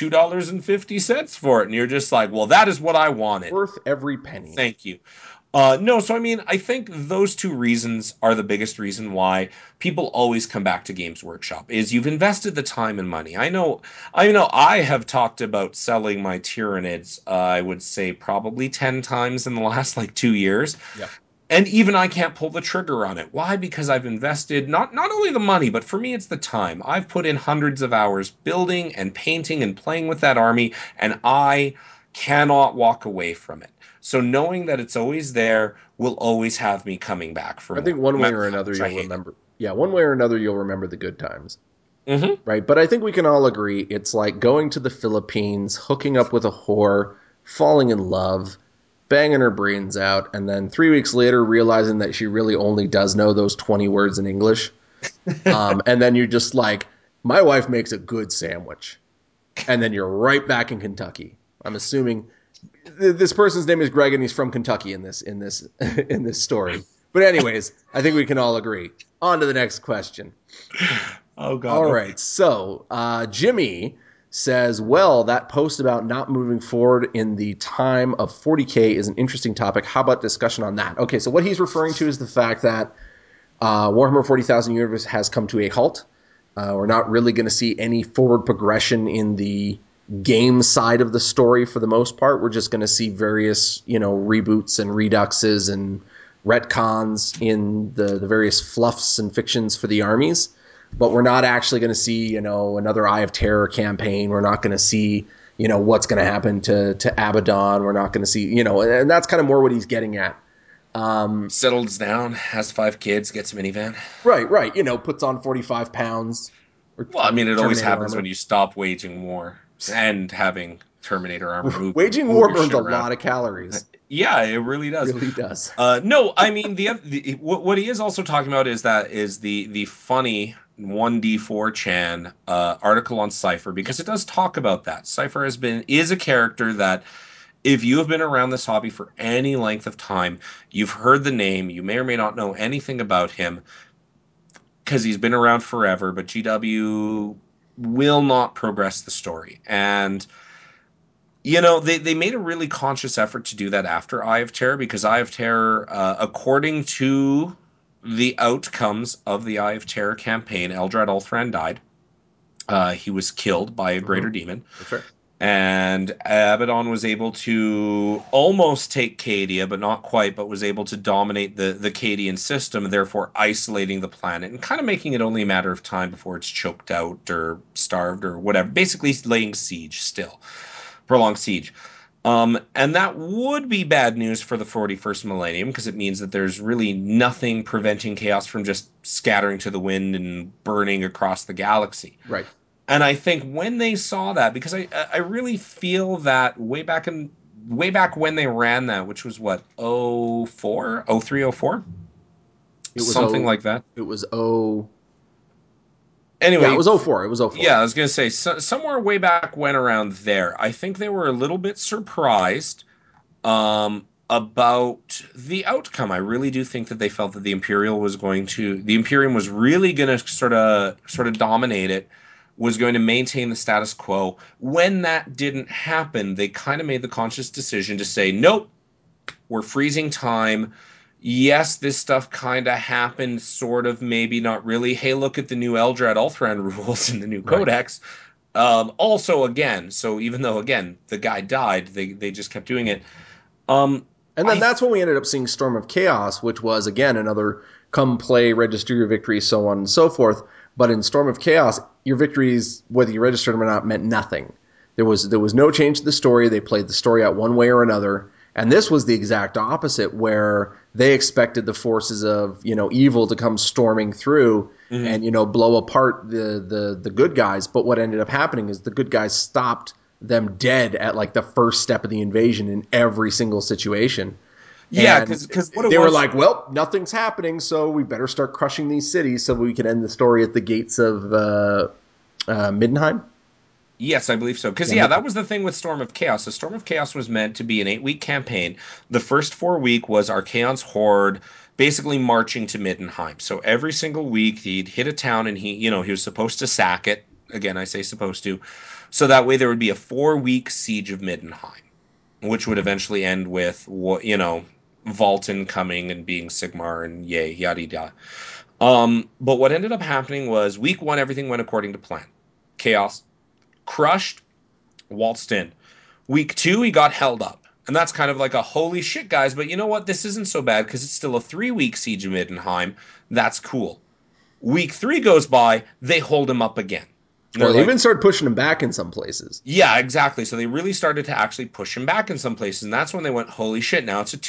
$2.50 for it, and you're just like, well, that is what I wanted. worth every penny. Thank you. No, so I mean, I think those two reasons are the biggest reason why people always come back to Games Workshop is you've invested the time and money. I know, I have talked about selling my Tyranids, I would say probably 10 times in the last like 2 years. Yep. And even I can't pull the trigger on it. Why? Because I've invested not only the money, but for me it's the time. I've put in hundreds of hours building and painting and playing with that army, and I cannot walk away from it. So knowing that it's always there will always have me coming back for I think more, one no way matter or how another much I you'll hate it. remember. Yeah, one way or another you'll remember the good times, Hmm. right? But I think we can all agree it's like going to the Philippines, hooking up with a whore, falling in love, banging her brains out, and then 3 weeks later realizing that she really only does know those 20 words in English. And then you're just like, my wife makes a good sandwich. And then you're right back in Kentucky. I'm assuming this person's name is Greg and he's from Kentucky in this in this story. But anyways, I think we can all agree. On to the next question. Oh God. All Okay. right. So Jimmy says, well, that post about not moving forward in the time of 40K is an interesting topic. How about discussion on that? Okay, so what he's referring to is the fact that Warhammer 40,000 Universe has come to a halt. We're not really going to see any forward progression in the game side of the story for the most part. We're just going to see various, reboots and reduxes and retcons in the various fluffs and fictions for the armies. But we're not actually going to see, another Eye of Terror campaign. We're not going to see, what's going to happen to Abaddon. We're not going to see, and that's kind of more what he's getting at. Settles down, has 5 kids, gets a minivan. Right, right. Puts on 45 pounds or Well, I mean, it always Terminator happens when armor. you stop waging war and having Terminator armor Waging move war your burns shit a around. lot of calories. Yeah, it really does. Really does. No, I mean what he is also talking about is the funny 1D4 Chan article on Cypher because it does talk about that. Cypher is a character that if you have been around this hobby for any length of time, you've heard the name, you may or may not know anything about him because he's been around forever, but GW will not progress the story. And they made a really conscious effort to do that after Eye of Terror because Eye of Terror, according to the outcomes of the Eye of Terror campaign, Eldrad Ulthran died. He was killed by a Mm-hmm. greater demon. That's right. And Abaddon was able to almost take Cadia, but not quite, but was able to dominate the Cadian system, therefore isolating the planet and kind of making it only a matter of time before it's choked out or starved or whatever. Basically, laying siege still, prolonged siege. And that would be bad news for the 41st millennium because it means that there's really nothing preventing chaos from just scattering to the wind and burning across the galaxy. Right. And I think when they saw that, because I really feel that way back when they ran that, which was what, 04, 03, 04, It was something oh like that. it was oh Yeah, it Anyway, was '04. It was '04. yeah, I was gonna say somewhere way back when around there, I think they were a little bit surprised about the outcome. I really do think that they felt that the Imperium was really going to sort of dominate it, was going to maintain the status quo. When that didn't happen, they kind of made the conscious decision to say, nope, we're freezing time. Yes, this stuff kind of happened, sort of, maybe not really. Hey, look at the new Eldrad Ulthran rules in the new Right. codex. Also, again, so even though again the guy died, they just kept doing it. Um, And then I that's when we ended up seeing Storm of Chaos, which was, again, another come play, register your victories, so on and so forth. But in Storm of Chaos, your victories, whether you registered them or not, meant nothing. There was no change to the story. They played the story out one way or another. And this was the exact opposite, where they expected the forces of, evil to come storming through mhm. and, blow apart the good guys. But what ended up happening is the good guys stopped them dead at like the first step of the invasion in every single situation. Yeah, And because what it they were was, like, well, nothing's happening, so we better start crushing these cities so we can end the story at the gates of Middenheim. yes, I believe so. Because Yeah, yeah, that Middenheim. was the thing with Storm of Chaos. The Storm of Chaos was meant to be an 8-week campaign. The first 4 week was Archaon's horde basically marching to Middenheim. So every single week he'd hit a town and he was supposed to sack it. Again, I say supposed to. So that way there would be a 4 week siege of Middenheim, which would eventually end with Volton coming and being Sigmar and yay, yada yada. But what ended up happening was week one, everything went according to plan. Chaos crushed, waltzed in. Week two, he got held up. And that's kind of like a holy shit, guys. But you know what? This isn't so bad because it's still a 3 week siege of Middenheim. That's cool. Week three goes by, they hold him up again. And Well, they're they like, even started pushing them back in some places. yeah, exactly. So they really started to actually push him back in some places. And that's when they went, holy shit, now it's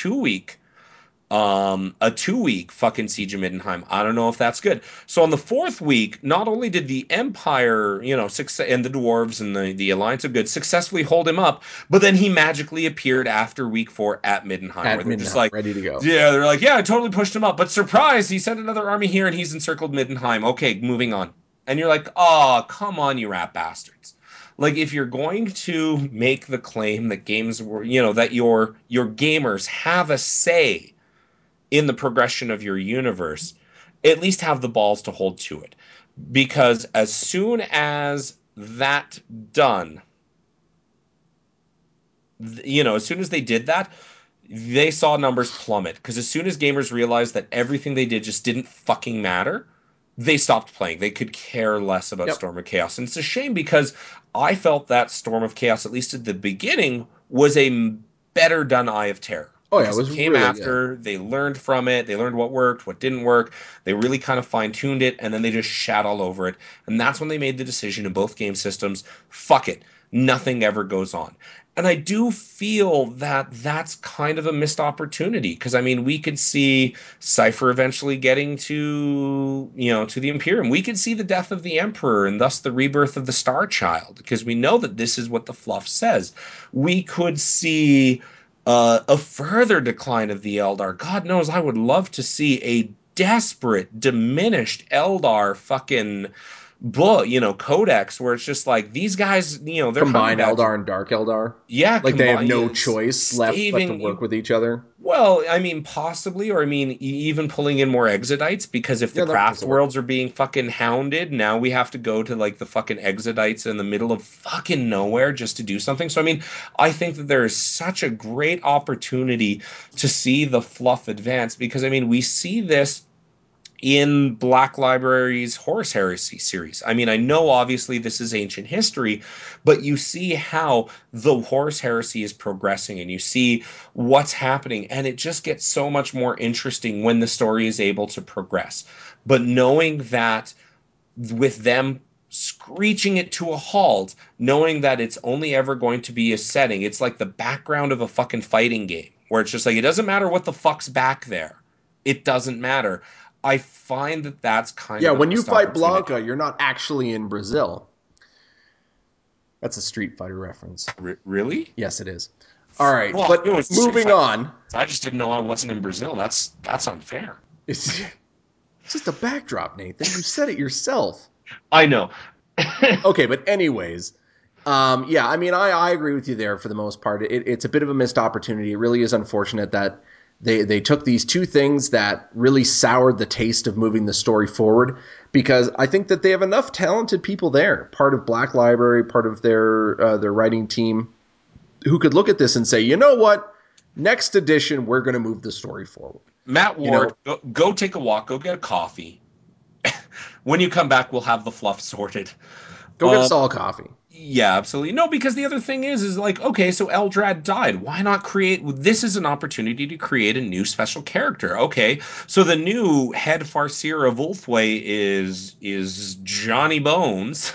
a 2 week fucking siege of Middenheim. I don't know if that's good. So on the fourth week, not only did the Empire, success and the dwarves and the Alliance of Good successfully hold him up, but then he magically appeared after week four at Middenheim, where At they're just Middenheim, like, ready to go. yeah, they're like, yeah, I totally pushed him up, but surprise, he sent another army here and he's encircled Middenheim. Okay, moving on. And you're like, oh, come on, you rat bastards. Like if you're going to make the claim that games were, that your gamers have a say in the progression of your universe, at least have the balls to hold to it. Because as soon as that done, as soon as they did that, they saw numbers plummet. Because as soon as gamers realized that everything they did just didn't fucking matter, they stopped playing. They could care less about Yep. Storm of Chaos. And it's a shame because I felt that Storm of Chaos, at least at the beginning, was a better done Eye of Terror. Oh yeah, it Because it was came really good. after, they learned from it, they learned what worked, what didn't work, they really kind of fine tuned it, and then they just shat all over it. And that's when they made the decision in both game systems fuck it, nothing ever goes on. And I do feel that that's kind of a missed opportunity because I mean, we could see Cypher eventually getting to the Imperium. We could see the death of the Emperor and thus the rebirth of the Star Child because we know that this is what the fluff says. We could see a further decline of the Eldar. God knows, I would love to see a desperate, diminished Eldar fucking book, codex where it's just like these guys, their honey Combine badger, Eldar and Dark Eldar. yeah, Like they have combine no is choice left but to work staving. with each other. Well, I mean, possibly, or I mean, even pulling in more exodites because if the Yeah, that would craft also work. worlds are being fucking hounded, now we have to go to like the fucking exodites in the middle of fucking nowhere just to do something. So, I mean, I think that there is such a great opportunity to see the fluff advance because, I mean, we see this in Black Library's Horus Heresy series. I mean, I know obviously this is ancient history, but you see how the Horus Heresy is progressing and you see what's happening, and it just gets so much more interesting when the story is able to progress. But knowing that with them screeching it to a halt, knowing that it's only ever going to be a setting, it's like the background of a fucking fighting game where it's just like, it doesn't matter what the fuck's back there. It doesn't matter. I find that that's kind Yeah, of a when you missed fight opportunity. Blanca, you're not actually in Brazil. That's a Street Fighter reference. Really? Yes, it is. All right, Well, it but was Street moving Fighter. on. I just didn't know I wasn't in Brazil. That's unfair. It's just a backdrop, Nathan. You said it yourself. I know. Okay, but anyways, yeah, I mean, I agree with you there for the most part. It's a bit of a missed opportunity. It really is unfortunate that they took these two things that really soured the taste of moving the story forward, because I think that they have enough talented people there, part of Black Library, part of their writing team, who could look at this and say, you know what, next edition we're going to move the story forward. Matt You Ward, know, go take a walk, go get a coffee. When you come back, we'll have the fluff sorted. go get us Um, all coffee. yeah, absolutely. No, because the other thing is like, okay, so Eldrad died. Why not create? This is an opportunity to create a new special character. Okay, so the new head Farseer of Ulthway is Johnny Bones,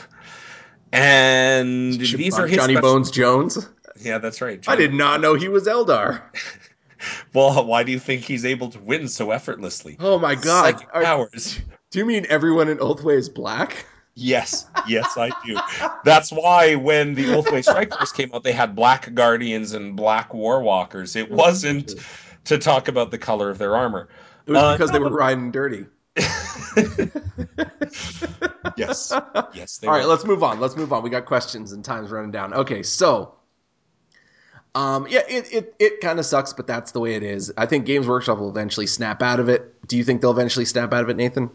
and these are his Johnny special. Bones Jones. Yeah, that's right, I Johnny. did not know he was Eldar. Well, why do you think he's able to win so effortlessly? Oh my god. Psychic powers. Do you mean everyone in Oathway is black? Yes, yes, I do. That's why when the Ulthway Strike Force came out, they had black guardians and black warwalkers. It wasn't to talk about the color of their armor. It was because they No, were riding dirty. but yes, yes, they All right, were. let's move on. Let's move on. We got questions and time's running down. Okay, so yeah, it kind of sucks, but that's the way it is. I think Games Workshop will eventually snap out of it. Do you think they'll eventually snap out of it, Nathan?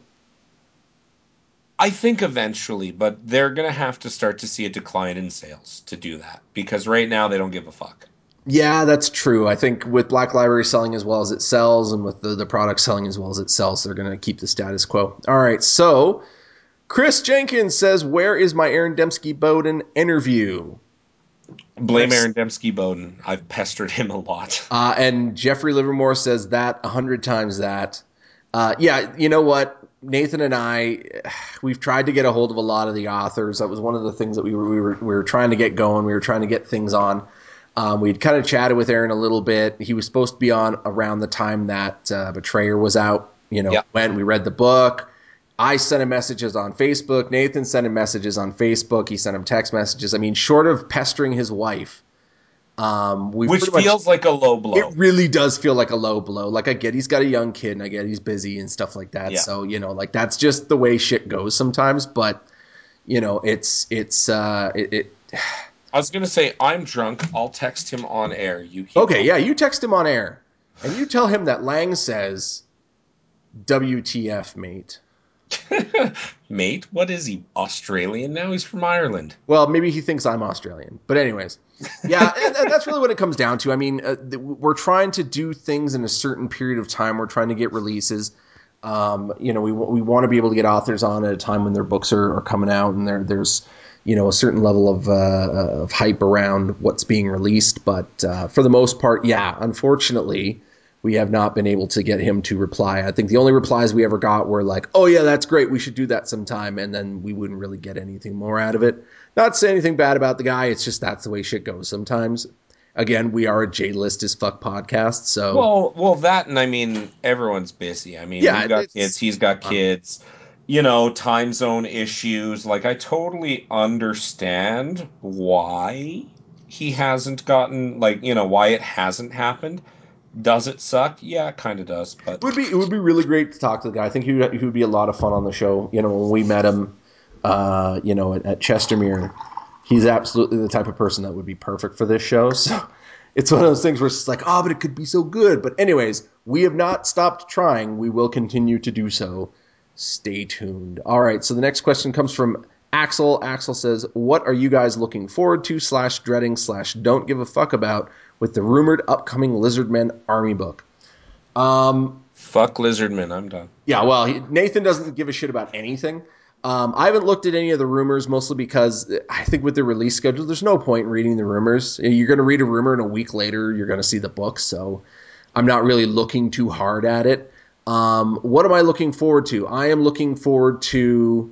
I think eventually, but they're gonna have to start to see a decline in sales to do that because right now they don't give a fuck. Yeah, that's true. I think with Black Library selling as well as it sells, and with the product selling as well as it sells, they're going to keep the status quo. All right, so Chris Jenkins says, "Where is my Aaron Dembski Bowden interview?" Blame Aaron Dembski Bowden. I've pestered him a lot. And Jeffrey Livermore says that 100 times that. Yeah, you know what? Nathan and I, we've tried to get a hold of a lot of the authors. That was one of the things that we were trying to get going. We were trying to get things on. We'd kind of chatted with Aaron a little bit. He was supposed to be on around the time that Betrayer was out. You know, Yeah. when we read the book. I sent him messages on Facebook. Nathan sent him messages on Facebook. He sent him text messages. I mean, short of pestering his wife, we've Which pretty much. feels like a low It blow. really does feel like a low blow. Like, I get he's got a young kid, and I get he's busy and stuff like that. Yeah. So, like, that's just the way shit goes sometimes. But it. I was gonna say I'm drunk. I'll text him on air. You keep Okay, talking. yeah, you text him on air, and you tell him that Lang says, "WTF, mate." Mate, what is he? Australian now? He's from Ireland. Well, maybe he thinks I'm Australian, but anyways, yeah, and that's really what it comes down to. I mean, we're trying to do things in a certain period of time. We're trying to get releases. We want to be able to get authors on at a time when their books are coming out, and there's a certain level of hype around what's being released. But for the most part, yeah, unfortunately, we have not been able to get him to reply. I think the only replies we ever got were like, "Oh yeah, that's great. We should do that sometime," and then we wouldn't really get anything more out of it. Not to say anything bad about the guy. It's just that's the way shit goes sometimes. Again, we are a J-list as fuck podcast, so Well, that and I mean everyone's busy. I mean, yeah, we've got kids. it's He's got kids. Time zone issues. Like I totally understand why he hasn't gotten why it hasn't happened. Does it suck? Yeah, it kind of does. But it would be really great to talk to the guy. I think he would be a lot of fun on the show. When we met him, at Chestermere, he's absolutely the type of person that would be perfect for this show. So it's one of those things where it's like, oh, but it could be so good. But anyways, we have not stopped trying. We will continue to do so. Stay tuned. All right. So the next question comes from Axel. Axel says, "What are you guys looking forward to / dreading / don't give a fuck about with the rumored upcoming Lizardmen army book?" fuck Lizardman, I'm done. Yeah, well, Nathan doesn't give a shit about anything. I haven't looked at any of the rumors, mostly because I think with the release schedule, there's no point in reading the rumors. You're going to read a rumor, and a week later, you're going to see the book. So I'm not really looking too hard at it. What am I looking forward to? I am looking forward to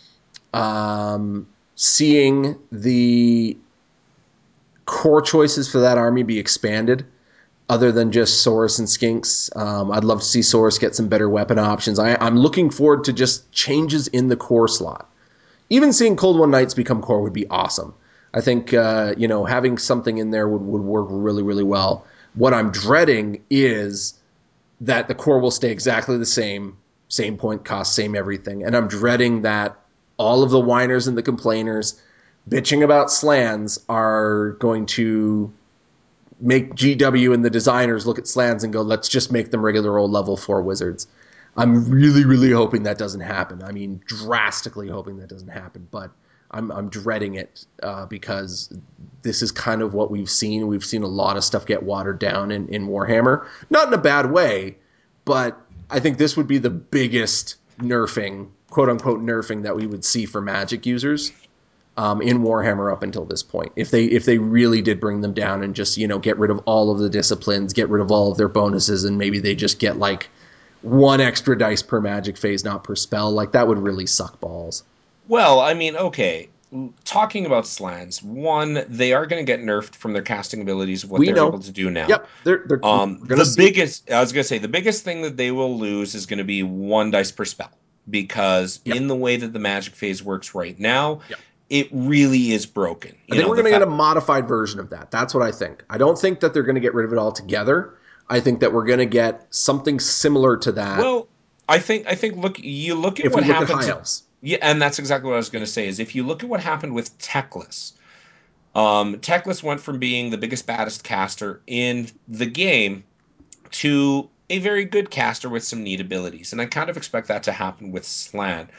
seeing the core choices for that army be expanded, other than just Saurus and Skinks. I'd love to see Saurus get some better weapon options. I'm looking forward to just changes in the core slot. Even seeing Cold One Knights become core would be awesome. I think having something in there would work really, really well. What I'm dreading is that the core will stay exactly the same point cost, same everything. And I'm dreading that all of the whiners and the complainers bitching about slans are going to make GW and the designers look at slans and go, let's just make them regular old level 4 wizards. I'm really, really hoping that doesn't happen. I mean, drastically hoping that doesn't happen, but I'm dreading it because this is kind of what we've seen. We've seen a lot of stuff get watered down in Warhammer. Not in a bad way, but I think this would be the biggest nerfing, quote-unquote nerfing, that we would see for Magic users in Warhammer up until this point. If they really did bring them down and just, get rid of all of the disciplines, get rid of all of their bonuses, and maybe they just get like one extra dice per magic phase, not per spell, like that would really suck balls. Well, I mean, okay. Talking about slans, one, they are going to get nerfed from their casting abilities of what We they're able know. to do now. Yep, we're gonna The see. biggest, I was going to say, the biggest thing that they will lose is going to be one dice per spell, because Yep, in the way that the magic phase works right now, yep. it really is broken. I think we're going to get a modified version of that. That's what I think. I don't think that they're going to get rid of it altogether. I think that we're going to get something similar to that. Well, I think look at If we what look at happened High to, Elves. yeah, and that's exactly what I was going to say, is if you look at what happened with Teclis. Teclis went from being the biggest, baddest caster in the game to a very good caster with some neat abilities. And I kind of expect that to happen with Slan.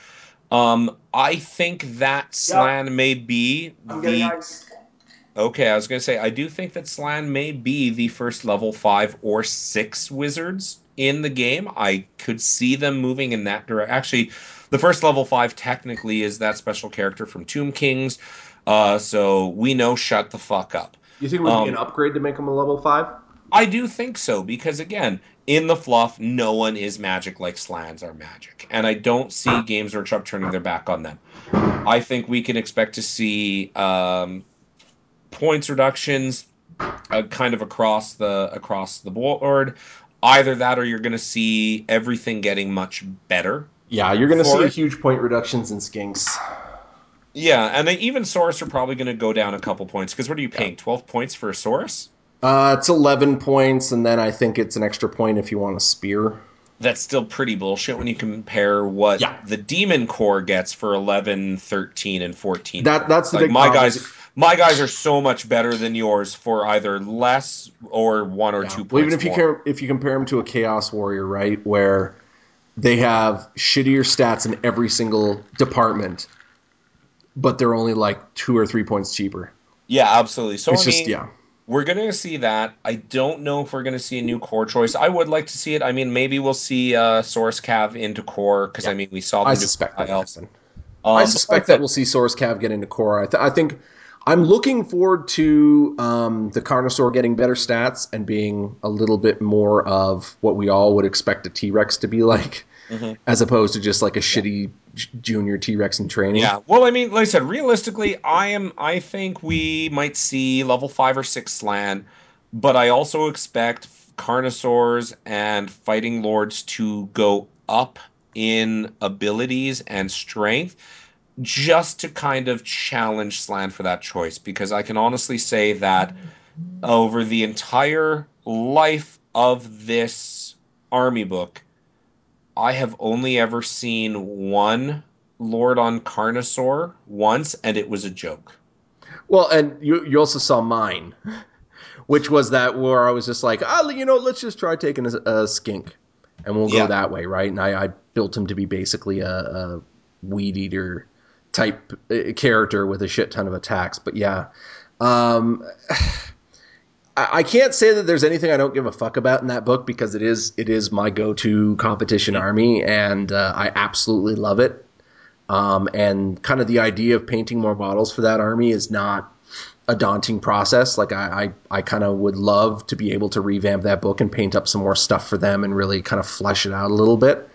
I think that Yep, Slan may be I'm getting the. ice. Okay, I was going to say, I do think that Slan may be the first level 5 or 6 wizards in the game. I could see them moving in that direction. Actually, the first level 5 technically is that special character from Tomb Kings. So we know shut the fuck up. You think it would be an Um, upgrade to make them a level 5? I do think so, because again, in the fluff, no one is magic like Slans are magic. And I don't see Games Workshop turning their back on them. I think we can expect to see points reductions kind of across the board. Either that, or you're going to see everything getting much better Yeah, you're going to see for a it. huge point reductions in skinks. Yeah, and then even Saurus are probably going to go down a couple points, because what are you Yeah. paying? 12 points for a Saurus? It's 11 points, and then I think it's an extra point if you want a spear. That's still pretty bullshit when you compare what Yeah, the Demon Core gets for 11, 13, and 14 that's points. the Like big problem. Is my guys are so much better than yours for either less or 1 or yeah. 2 Well, even points more. if you compare them to a Chaos Warrior, right, where they have shittier stats in every single department, but they're only like 2 or 3 points cheaper. Yeah, absolutely. So I It's just mean, yeah. we're gonna see that. I don't know if we're gonna see a new core choice. I would like to see it. I mean, maybe we'll see Source Cav into core, because Yeah, I mean we saw I them do suspect high that'll elves. happen. I But like I suspect that said, we'll see Source Cav get into core. I think I'm looking forward to the Carnosaur getting better stats and being a little bit more of what we all would expect a T-Rex to be like, mhm. as opposed to just like a Yeah. shitty junior T-Rex in training. Yeah. Well, I mean, like I said, realistically, I think we might see level 5 or 6 slan, but I also expect Carnosaurs and Fighting Lords to go up in abilities and strength, just to kind of challenge Slan for that choice, because I can honestly say that over the entire life of this army book, I have only ever seen one Lord on Carnosaur once, and it was a joke. Well, and you also saw mine, which was that where I was just like, let's just try taking a skink, and we'll go Yeah. that way, right? And I built him to be basically a weed eater type character with a shit ton of attacks. But yeah, um, I can't say that there's anything I don't give a fuck about in that book, because it is my go-to competition Mhm. army, and I absolutely love it. And kind of the idea of painting more models for that army is not a daunting process. Like I kind of would love to be able to revamp that book and paint up some more stuff for them and really kind of flesh it out a little bit.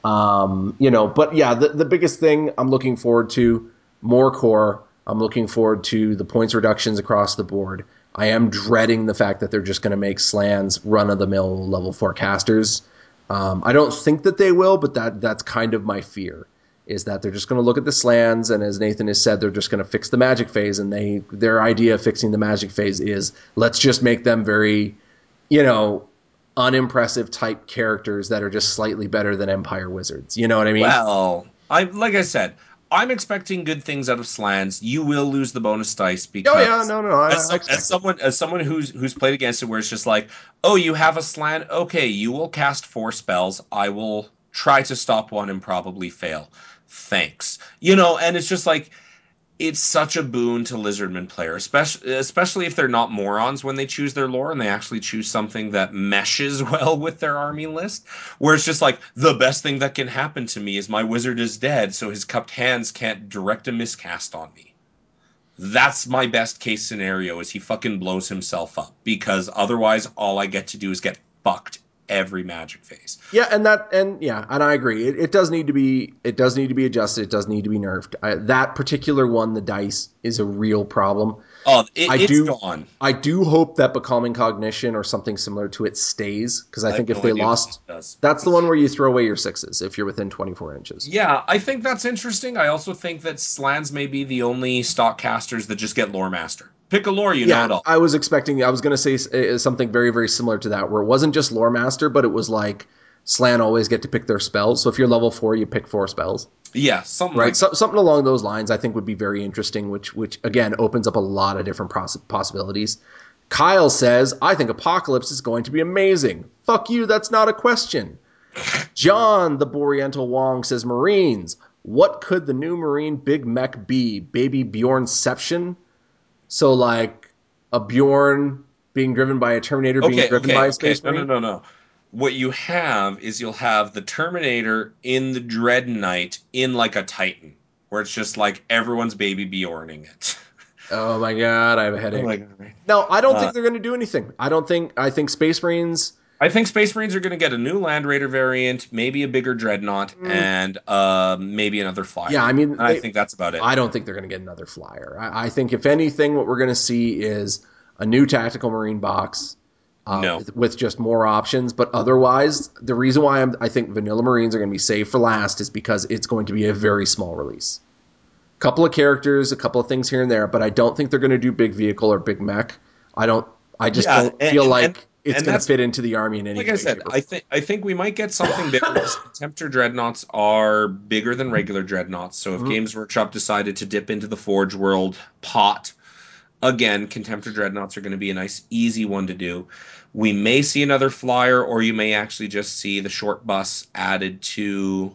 But yeah, the biggest thing I'm looking forward to, more core. I'm looking forward to the points reductions across the board. I am dreading the fact that they're just going to make slans run of the mill level 4 casters. I don't think that they will, but that's kind of my fear, is that they're just going to look at the slans, and as Nathan has said, they're just going to fix the magic phase, and their idea of fixing the magic phase is, let's just make them very, you know, unimpressive type characters that are just slightly better than Empire Wizards. You know what I mean? Well, I like I said, I'm expecting good things out of Slans. You will lose the bonus dice Oh yeah, because no, no, no, I expect it. as someone who's played against it, where it's just like, oh, you have a Slan. Okay, you will cast 4 spells. I will try to stop one and probably fail. Thanks. And it's just like it's such a boon to Lizardman players, especially if they're not morons when they choose their lore and they actually choose something that meshes well with their army list. Where it's just like the best thing that can happen to me is my wizard is dead, so his cupped hands can't direct a miscast on me. That's my best case scenario is he fucking blows himself up because otherwise all I get to do is get fucked every magic phase. Yeah, and I agree. It does need to be adjusted. It does need to be nerfed. That particular one, the dice, is a real problem. Oh, I it's do gone. I do hope that Becalming Cognition or something similar to it stays because I I have think if no they idea what that lost, does. that's the one where you throw away your sixes if you're within 24 inches. Yeah, I think that's interesting. I also think that Slans may be the only stock casters that just get Lore Master. Pick a lore, you know Yeah, it all. I was going to say something very, very similar to that, where it wasn't just Lore Master, but it was like Slan always get to pick their spells. So if you're level 4, you pick 4 spells. Yeah, something Right, like that. something along those lines, I think would be very interesting. Which again opens up a lot of different possibilities. Kyle says, "I think Apocalypse is going to be amazing." Fuck you, that's not a question. John, the Boreantal Wong says, "Marines, what could the new Marine Big Mech be? Baby Bjornception? So like a Bjorn being driven by a Terminator being Okay, driven okay, by a okay. Space No, no, Marine? no, no. What you have is you'll have the Terminator in the Dread Knight in like a Titan, where it's just like everyone's baby Bjorning it. Oh my god, I have a Oh headache. my god. No, I don't Uh, think they're going to do anything. I think Space Marines. I think Space Marines are going to get a new Land Raider variant, maybe a bigger Dreadnought, Mm, and maybe another yeah, flyer. I mean And I think that's about it. I don't think they're going to get another flyer. I think if anything, what we're going to see is a new tactical marine box No. with just more options. But otherwise, the reason why I think vanilla marines are going to be saved for last is because it's going to be a very small release. Couple of characters, a couple of things here and there, but I don't think they're going to do big vehicle or big mech. I don't. I just Yeah, don't feel like it's and going to that's fit into the army in any like I way, said. shape, or I think we might get something big because Contemptor Dreadnoughts are bigger than regular Dreadnoughts. So if form. Games Workshop decided to dip into the Forge World pot again, Contemptor Dreadnoughts are going to be a nice, easy one to do. We may see another flyer, or you may actually just see the short bus added to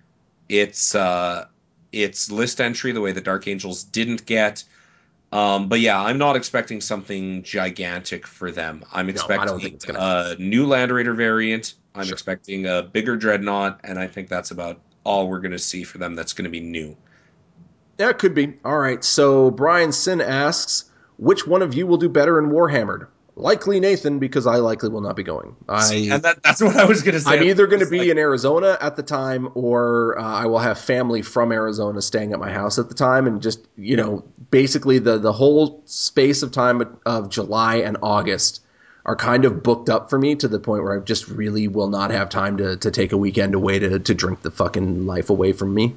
its list entry, the way the Dark Angels didn't get. But yeah, I'm not expecting something gigantic for them. I'm No, I don't think expecting it's going to happen. a new Land Raider variant. I'm Sure. expecting a bigger Dreadnought, and I think that's about all we're going to see for them that's going to be new. Yeah, it could be. All right. So Brian Sin asks, which one of you will do better in Warhammered? Likely Nathan, because I likely will not be going. See, and that's what I was going to say. I'm either going to It's be like, in Arizona at the time, or I will have family from Arizona staying at my house at the time, and just basically the whole space of time of July and August are kind of booked up for me to the point where I just really will not have time to take a weekend away to drink the fucking life away from me.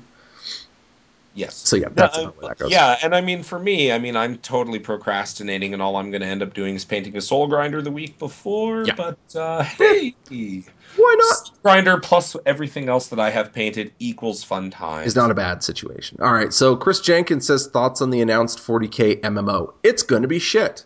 yes. So yeah, No, that's about where that goes. yeah, and I mean, for me, I mean, I'm totally procrastinating, and all I'm going to end up doing is painting a Soul Grinder the week before. Yeah. But Eh, hey, why not? Soul Grinder plus everything else that I have painted equals fun Is not times. a bad situation. All right, so Chris Jenkins says thoughts on the announced 40K MMO. It's going to be shit.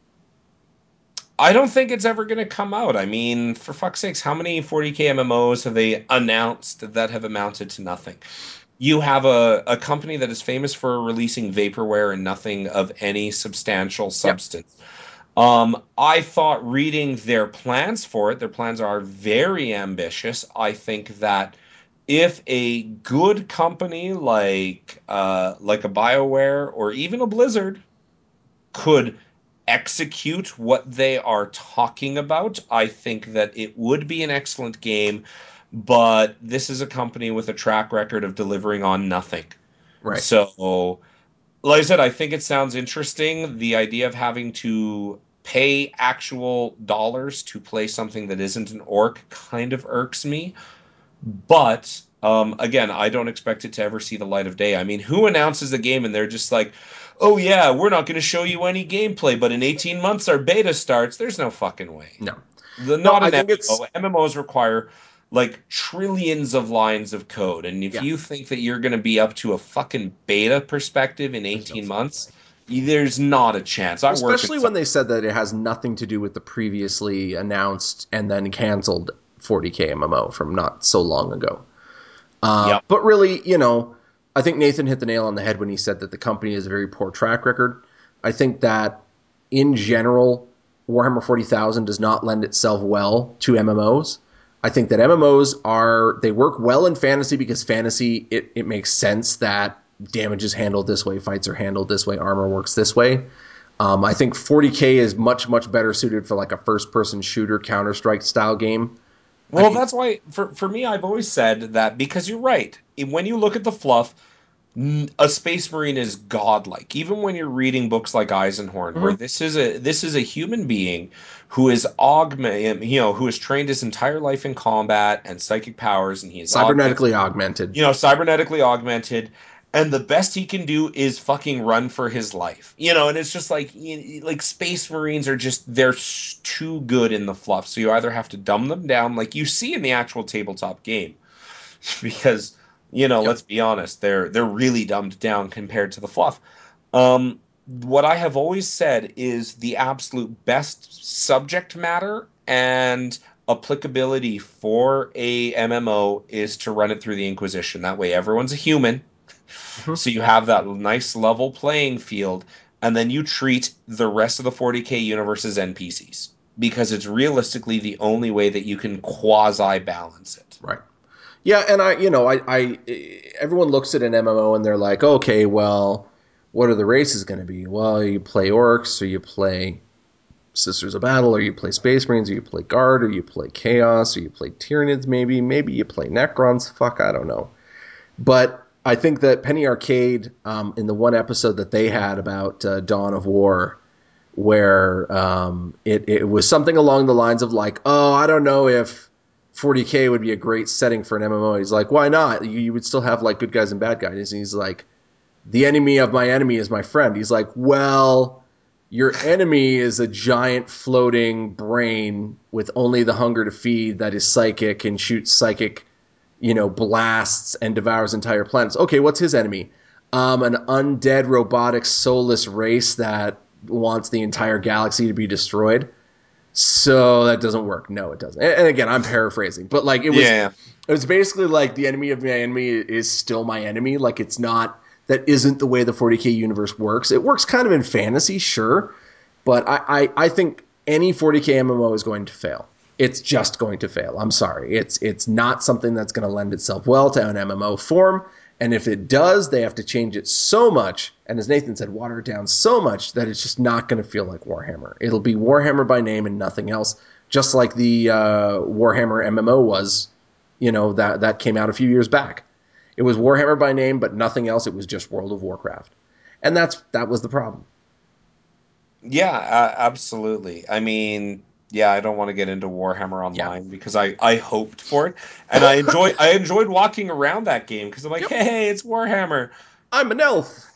I don't think it's ever going to come out. I mean, for fuck's sakes, how many 40K MMOs have they announced that have amounted to nothing? You have a company that is famous for releasing vaporware and nothing of any substantial Yep. substance. I thought reading their plans for it, their plans are very ambitious. I think that if a good company like a BioWare or even a Blizzard could execute what they are talking about, I think that it would be an excellent game. But this is a company with a track record of delivering on nothing. Right. So, like I said, I think it sounds interesting. The idea of having to pay actual dollars to play something that isn't an orc kind of irks me. But again, I don't expect it to ever see the light of day. I mean, who announces a game and they're just like, oh, yeah, we're not going to show you any gameplay, but in 18 months our beta starts? There's no fucking way. No. No, Not I an think it's MMO. MMOs require. like trillions of lines of code. And if Yeah, you think that you're going to be up to a fucking beta perspective in there's no 18 fucking months, way. there's not a chance. I Well, work in especially when they said that it has nothing to do with the previously announced and then canceled 40K MMO from not so long ago. Yep. But really, I think Nathan hit the nail on the head when he said that the company has a very poor track record. I think that in general, Warhammer 40,000 does not lend itself well to MMOs. I think that they work well in fantasy because fantasy, it makes sense that damage is handled this way, fights are handled this way, armor works this way. I think 40K is much, much better suited for like a first person shooter Counter-Strike style game. I Well, mean, that's why for me, I've always said that because you're right. When you look at the fluff, a space marine is godlike. Even when you're reading books like Eisenhorn, where mhm. this is a human being who is who has trained his entire life in combat and psychic powers, and he is Cybernetically augmented. cybernetically augmented, and the best he can do is fucking run for his life. And it's just like Space Marines are just they're too good in the fluff. So you either have to dumb them down, like you see in the actual tabletop game, because Yep. let's be honest, they're really dumbed down compared to the fluff. What I have always said is the absolute best subject matter and applicability for a MMO is to run it through the Inquisition. That way, everyone's a human, Mhm. so you have that nice level playing field, and then you treat the rest of the 40K universe as NPCs because it's realistically the only way that you can quasi balance it. Right. Yeah, and everyone looks at an MMO and they're like, okay, well, what are the races going to be? Well, you play orcs, or you play Sisters of Battle, or you play Space Marines, or you play Guard, or you play Chaos, or you play Tyranids, maybe you play Necrons. Fuck, I don't know. But I think that Penny Arcade, in the one episode that they had about Dawn of War, where it was something along the lines of like, oh, I don't know if 40K would be a great setting for an MMO. He's like, why not? You would still have like good guys and bad guys. And he's like, the enemy of my enemy is my friend. He's like, well, your enemy is a giant floating brain with only the hunger to feed that is psychic and shoots psychic, blasts and devours entire planets. Okay, what's his enemy? An undead robotic soulless race that wants the entire galaxy to be destroyed. So that doesn't work. No, it doesn't. And again, I'm paraphrasing, but like Yeah. it was basically like the enemy of my enemy is still my enemy. Like it's not that isn't the way the 40K universe works. It works kind of in fantasy, sure, but I think any 40K MMO is going to fail. It's just going to fail. I'm sorry. It's not something that's going to lend itself well to an MMO form. And if it does, they have to change it so much, and as Nathan said, water it down so much that it's just not going to feel like Warhammer. It'll be Warhammer by name and nothing else, just like the Warhammer MMO was, that came out a few years back. It was Warhammer by name, but nothing else. It was just World of Warcraft, and that was the problem. Yeah, absolutely. I mean, yeah, I don't want to get into Warhammer Yeah. Online because I hoped for it, and I enjoyed walking around that game because I'm like, Yep. hey, it's Warhammer. I'm an elf.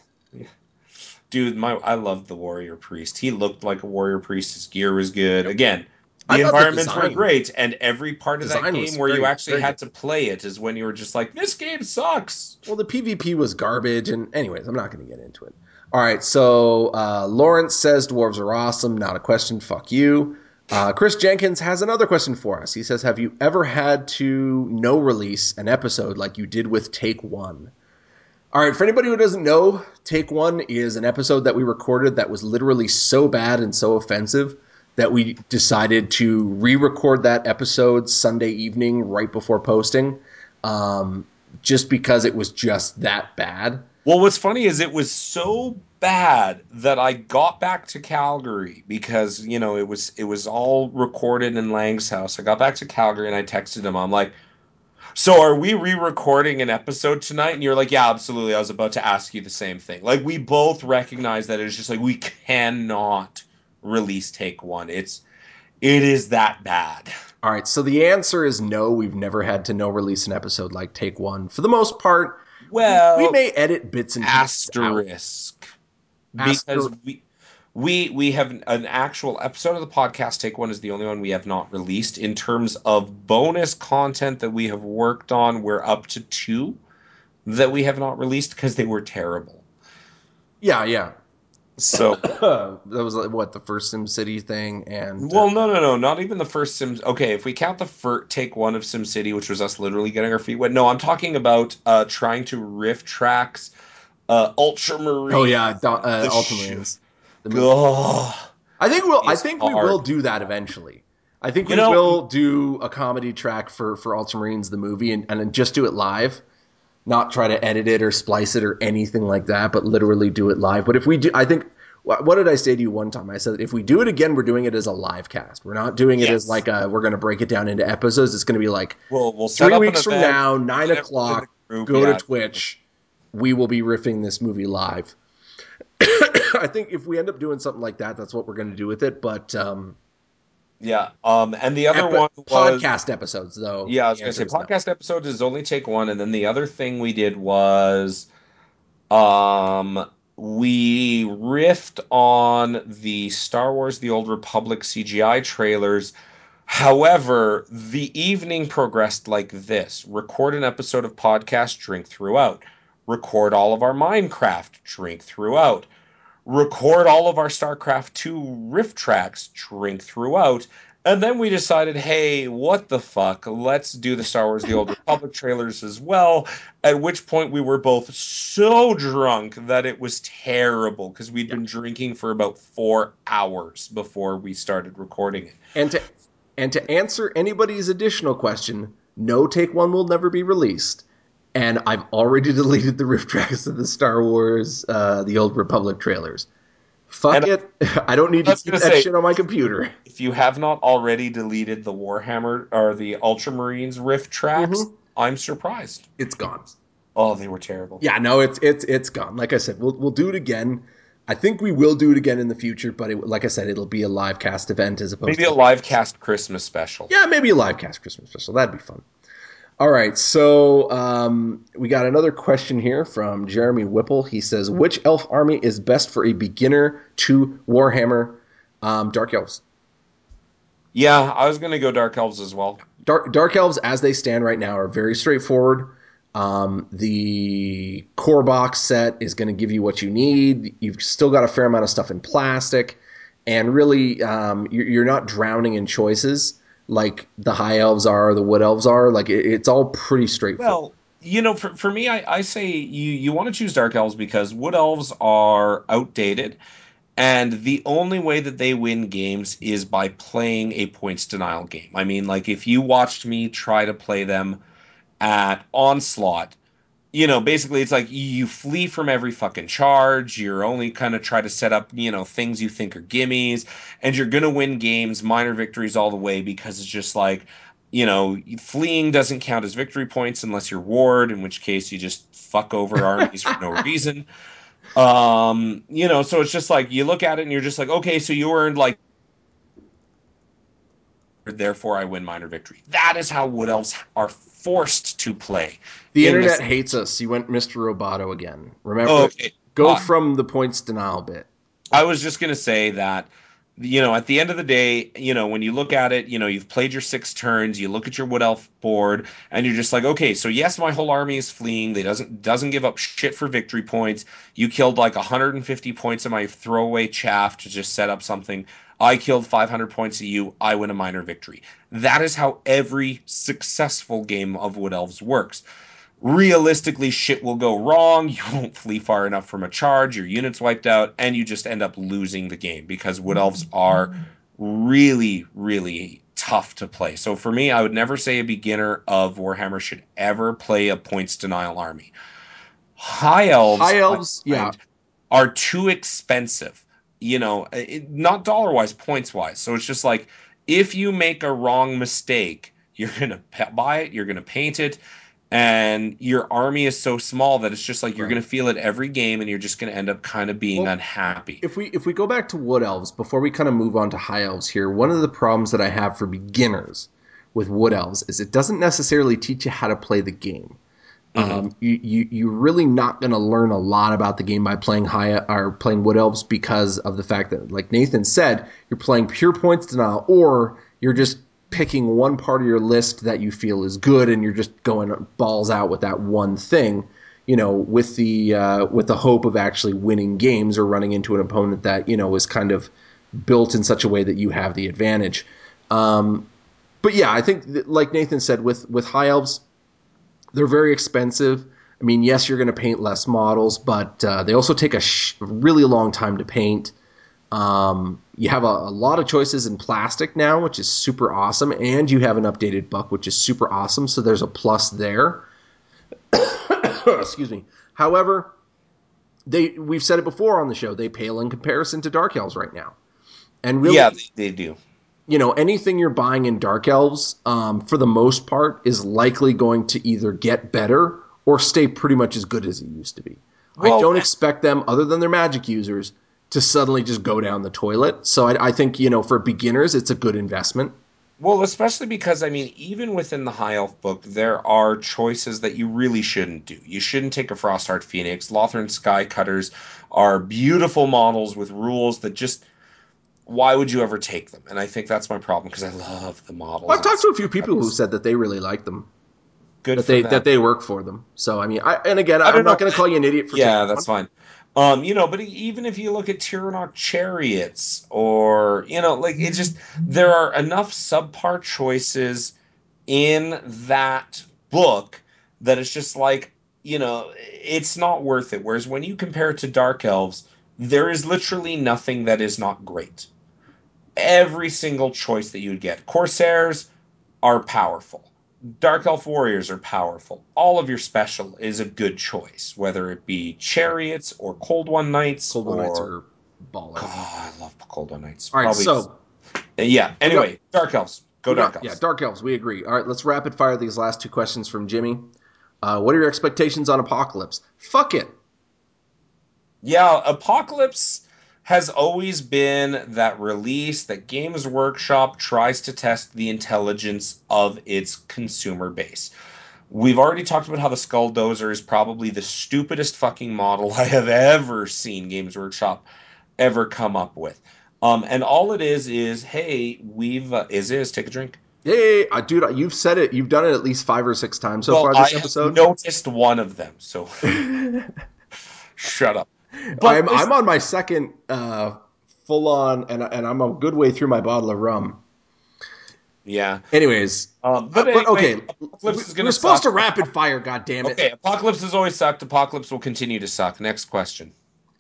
Dude, I loved the warrior priest. He looked like a warrior priest. His gear was good. Yep. Again, I the thought the environments were design great, and every part of that design game was where you very actually very good. had to play it is when you were just like, this game sucks. Well, the PvP was garbage, and anyways, I'm not going to get into it. All right, so Lawrence says dwarves are awesome. Not a question. Fuck you. Chris Jenkins has another question for us. He says, "Have you ever had to no release an episode like you did with Take One?" All right, for anybody who doesn't know, Take One is an episode that we recorded that was literally so bad and so offensive that we decided to re-record that episode Sunday evening right before posting, um, just because it was just that bad. Well, what's funny is it was so bad that I got back to Calgary because, it was all recorded in Lang's house. I got back to Calgary and I texted him. I'm like, "So are we re-recording an episode tonight?" And you're like, "Yeah, absolutely. I was about to ask you the same thing." Like we both recognize that it's just like we cannot release take one. It is that bad. All right, so the answer is no. We've never had to no release an episode like Take One. For the most part, we Well, may edit bits and pieces out. asterisk because Aster, We have an actual episode of the podcast. Take One is the only one we have not released. In terms of bonus content that we have worked on, we're up to two that we have not released because they were terrible. Yeah, yeah. So, That was like, what, the first SimCity thing, and well, no, not even the first Sims. Okay, if we count the first take one of SimCity, which was us literally getting our feet wet. No, I'm talking about trying to riff tracks, oh Ultramarine, yeah, the sh Ultramarines, the movie. Ugh, I it's think we will hard. do that eventually. I think You we know, will do a comedy track for Ultramarines the movie, and then just do it live. Not try to edit it or splice it or anything like that, but literally do it live. But if we do, I think, what did I say to you one time? I said, if we do it again, we're doing it as a live cast. We're not doing it as yes. like we're going to break it down into episodes. It's going to be like We'll set three up an weeks from event, now, bring nine in everyone in the o'clock, group. go to Yeah. Twitch. We will be riffing this movie live. I think if we end up doing something like that, that's what we're going to do with it. But Yeah. And the other one was, podcast episodes, though, yeah, I was the gonna answer say is no. podcast episode is only take one, and then the other thing we did was um we riffed on the Star Wars The Old Republic CGI trailers. However, the evening progressed like this: record an episode of podcast, drink throughout. Record all of our Minecraft, drink throughout. Record all of our StarCraft 2 riff tracks, drink throughout. And then we decided, hey, what the fuck? Let's do the Star Wars The Old Republic trailers as well. At which point we were both so drunk that it was terrible because we'd Yeah. been drinking for about 4 hours before we started recording it. And to answer anybody's additional question, no take one will never be released. And I've already deleted the riff tracks of the Star Wars, the Old Republic trailers. And Fuck it. I don't need I to was going keep to that say, shit on my computer. if you have not already deleted the Warhammer or the Ultramarines riff tracks, Mm-hmm. I'm surprised. It's gone. Oh, they were terrible. Yeah, no, it's gone. Like I said, we'll do it again. I think we will do it again in the future, but like I said, it'll be a live cast event as opposed Maybe to a live cast Christmas special. yeah, maybe a live cast Christmas special. That'd be fun. All right, so we got another question here from Jeremy Whipple. He says, "Which elf army is best for a beginner to Warhammer Dark Elves?" Yeah, I was gonna go Dark Elves as well. Dark Elves, as they stand right now, are very straightforward. The core box set is going to give you what you need. You've still got a fair amount of stuff in plastic, and really, you're not drowning in choices like the High Elves are, the Wood Elves are. Like it's all pretty straightforward. Well, for me, I say you want to choose Dark Elves because Wood Elves are outdated, and the only way that they win games is by playing a points denial game. I mean, like if you watched me try to play them at Onslaught, basically it's like you flee from every fucking charge. You're only kind of try to set up, things you think are gimmies, and you're gonna win games, minor victories all the way because it's just like, fleeing doesn't count as victory points unless you're ward, in which case you just fuck over armies for no reason. So it's just like you look at it and you're just like, okay, so you earned like, therefore I win minor victory. That is how Wood Elves are forced to play The in internet this. hates us. You went Mr. Roboto again. Oh, Remember, okay. go from the points denial bit. I was just going to say that, at the end of the day, when you look at it, you've played your 6 turns, you look at your Wood Elf board, and you're just like, okay, so yes, my whole army is fleeing. They doesn't give up shit for victory points. You killed like 150 points of my throwaway chaff to just set up something. I killed 500 points of you. I win a minor victory. That is how every successful game of Wood Elves works. Realistically, shit will go wrong. You won't flee far enough from a charge. Your unit's wiped out, and you just end up losing the game because Wood Elves are really, really tough to play. So for me, I would never say a beginner of Warhammer should ever play a points denial army. High Elves, High I Elves, yeah. find, are too expensive. Not dollar wise, points wise. So it's just like if you make a wrong mistake, you're gonna buy it, you're gonna paint it, and your army is so small that it's just like you're Right. going to feel it every game and you're just going to end up kind of being Well, unhappy. if we go back to Wood Elves before we kind of move on to High Elves here, one of the problems that I have for beginners with Wood Elves is it doesn't necessarily teach you how to play the game. Hmm. You're really not going to learn a lot about the game by playing high or playing Wood Elves because of the fact that, like Nathan said, you're playing pure points denial, or you're just picking one part of your list that you feel is good, and you're just going balls out with that one thing. With the hope of actually winning games or running into an opponent that is kind of built in such a way that you have the advantage. But yeah, I think like Nathan said, with high elves, they're very expensive. I mean, yes, you're going to paint less models, but they also take a really long time to paint. You have a lot of choices in plastic now, which is super awesome, and you have an updated buck, which is super awesome. So there's a plus there. Excuse me. However, we've said it before on the show, they pale in comparison to Dark Elves right now. And Yeah, really, they do. anything you're buying in Dark Elves, for the most part, is likely going to either get better or stay pretty much as good as it used to be. I Well, don't expect them, other than their magic users, to suddenly just go down the toilet. So I think, for beginners, it's a good investment. especially because I mean, even within the High Elf book, there are choices that you really shouldn't do. You shouldn't take a Frostheart Phoenix. Lothern Skycutters are beautiful models with rules that just why would you ever take them? And I think that's my problem because I love the Well, models I've and talked to a few people who Skycutters. said that they really like them, Good that for they them. that they work for them. So I mean, and again, I I'm don't not know. going to call you an idiot for Yeah, taking that's one. fine. But even if you look at Tyrannok Chariots or, like it's just there are enough subpar choices in that book that it's just like, it's not worth it. Whereas when you compare it to Dark Elves, there is literally nothing that is not great. Every single choice that you would get. Corsairs are powerful. Dark Elf Warriors are powerful. All of your special is a good choice, whether it be Chariots or Cold One Knights Cold One Knights or. are baller. God, I love Cold One Knights. All right, Probably. so Yeah, we got anyway, Dark Elves. Go we Dark got yeah, Elves. Dark Elves. We agree. All right, let's rapid fire these last two questions from Jimmy. What are your expectations on Apocalypse? Fuck it. Yeah, Apocalypse has always been that release that Games Workshop tries to test the intelligence of its consumer base. We've already talked about how the Skull Dozer is probably the stupidest fucking model I have ever seen Games Workshop ever come up with. And all it is hey, we've take a drink. Hey, dude, you've said it. You've done it at least 5 or 6 times so Well, far I this have episode. noticed one of them, so shut up. But I'm on my second full on, and I'm a good way through my bottle of rum. yeah. Anyways, But but anyway, okay, Apocalypse is we gonna were supposed suck. to rapid fire. God damn it! Okay, Apocalypse has always sucked. Apocalypse will continue to suck. Next question.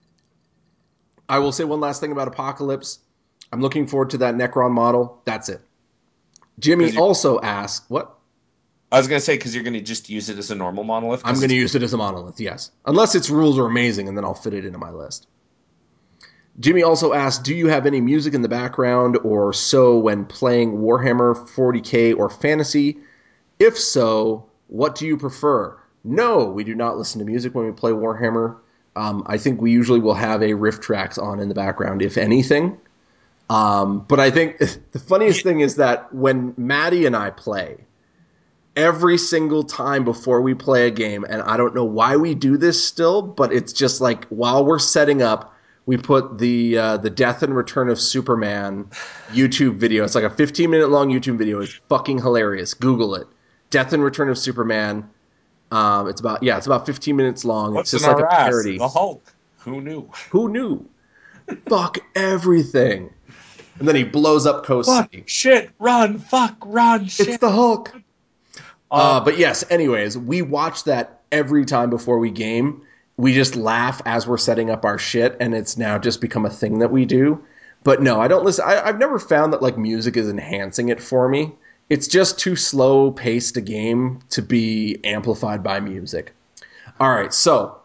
I will say one last thing about Apocalypse. I'm looking forward to that Necron model. That's it. Jimmy Because also asked, "What? I was gonna say because you're gonna just use it as a normal monolith I'm because going it's to use it as a monolith, yes. Unless its rules are amazing, and then I'll fit it into my list." Jimmy also asked, "Do you have any music in the background or so when playing Warhammer 40K or fantasy? If so, what do you prefer?" No, we do not listen to music when we play Warhammer. I think we usually will have a riff tracks on in the background, if anything. But I think the funniest thing is that when Maddie and I play, every single time before we play a game, and I don't know why we do this still, but it's just like while we're setting up, we put the Death and Return of Superman YouTube video. It's like a 15-minute long YouTube video. It's fucking hilarious. Google it. Death and Return of Superman. It's about 15 minutes long. It's what's in just like a our ass? parody. The Hulk. Who knew? Who knew? Fuck everything. And then he blows up Coast Fuck, City. shit, run, fuck, run, It's shit. the Hulk. Um, But yes, anyways, we watch that every time before we game. We just laugh as we're setting up our shit, and it's now just become a thing that we do. But no, I don't listen. I've never found that like music is enhancing it for me. It's just too slow paced a game to be amplified by music. All right, so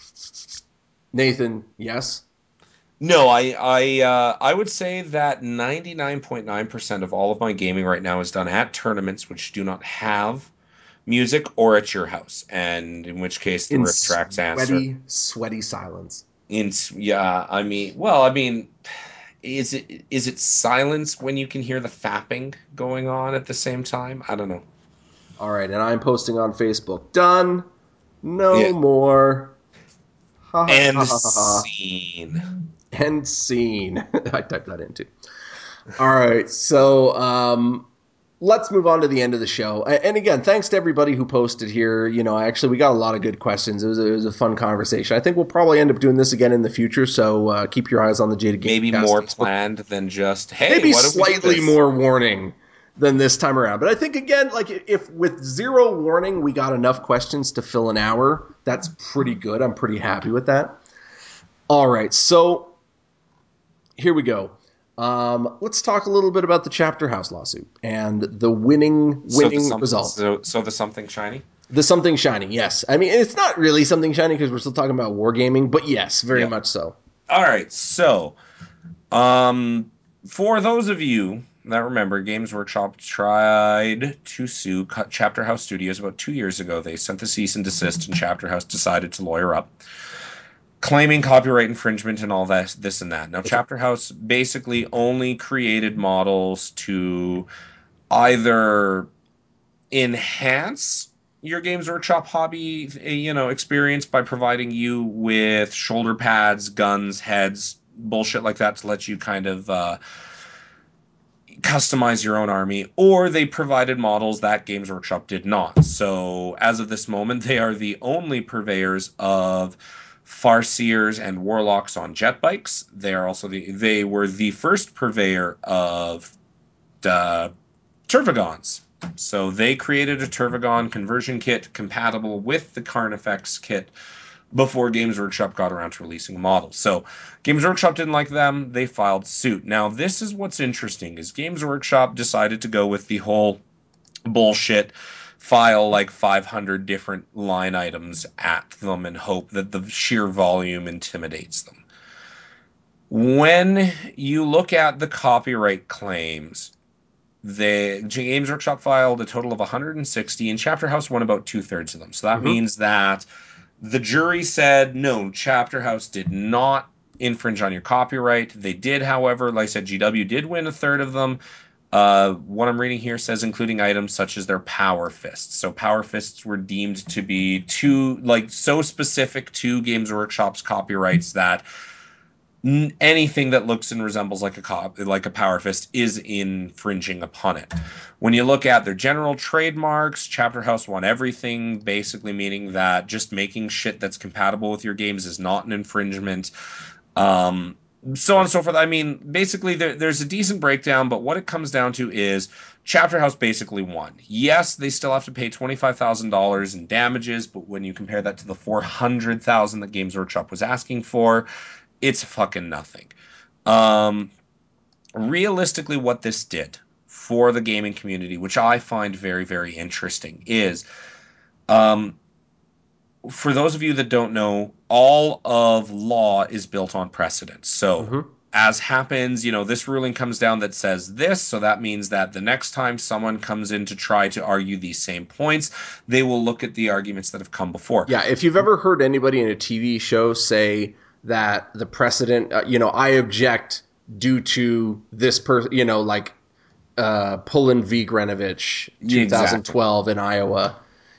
Nathan, yes. no, I would say that 99.9% of all of my gaming right now is done at tournaments which do not have music or at your house, and in which case the In riff tracks answer. sweaty silence. Yeah, I mean, is it silence when you can hear the fapping going on at the same time? I don't know. All right, and I'm posting on Facebook. Done. No Yeah. more. Ha ha ha And ha ha ha. scene. End scene. I typed that in too. All right, so let's move on to the end of the show. And again, thanks to everybody who posted here. We got a lot of good questions. It was a fun conversation. I think we'll probably end up doing this again in the future. So keep your eyes on the Jada Maybe Gamecast more Facebook. planned than just, hey, Maybe why don't we do slightly this? more warning than this time around. But I think again, like if with zero warning we got enough questions to fill an hour, that's pretty good. I'm pretty happy with that. All right, so here we go. Let's talk a little bit about the Chapter House lawsuit and the winning result. So the something shiny? The something shiny, yes. I mean, it's not really something shiny because we're still talking about wargaming, but yes, very Yep. much so. All right. So, um, for those of you that remember, Games Workshop tried to sue Chapter House Studios about 2 years ago. They sent the cease and desist, and Chapter House decided to lawyer up, claiming copyright infringement and all that, this and that. Now, That's right. Chapter House basically only created models to either enhance your Games Workshop hobby, experience by providing you with shoulder pads, guns, heads, bullshit like that to let you kind of customize your own army, or they provided models that Games Workshop did not. So, as of this moment, they are the only purveyors of Farseers and Warlocks on jet bikes. They were the first purveyor of uh, Tervagons. So they created a Tervagon conversion kit compatible with the Carnifex kit before Games Workshop got around to releasing models. So Games Workshop didn't like them. They filed suit. Now, this is what's interesting is Games Workshop decided to go with the whole bullshit file like 500 different line items at them and hope that the sheer volume intimidates them. When you look at the copyright claims, the Games Workshop filed a total of 160, and Chapter House won about two-thirds of them. So that Mm-hmm. means that the jury said, no, Chapter House did not infringe on your copyright. They did, however, like I said, GW did win a third of them. What I'm reading here says including items such as their power fists. So power fists were deemed to be so specific to Games Workshop's copyrights that anything that looks and resembles like a power fist is infringing upon it. When you look at their general trademarks, Chapter House won everything, basically meaning that just making shit that's compatible with your games is not an infringement. Um, so on and so forth. I mean, basically, there's a decent breakdown, but what it comes down to is Chapter House basically won. Yes, they still have to pay $25,000 in damages, but when you compare that to the $400,000 that Games Workshop was asking for, it's fucking nothing. Um, Realistically, what this did for the gaming community, which I find very, very interesting, is um, for those of you that don't know, all of law is built on precedent. So, Mm-hmm. as happens, this ruling comes down that says this. So that means that the next time someone comes in to try to argue these same points, they will look at the arguments that have come before. Yeah, if you've ever heard anybody in a TV show say that the precedent, I object due to this person, Pullen v. Greenwich, Exactly. 2012 in Iowa.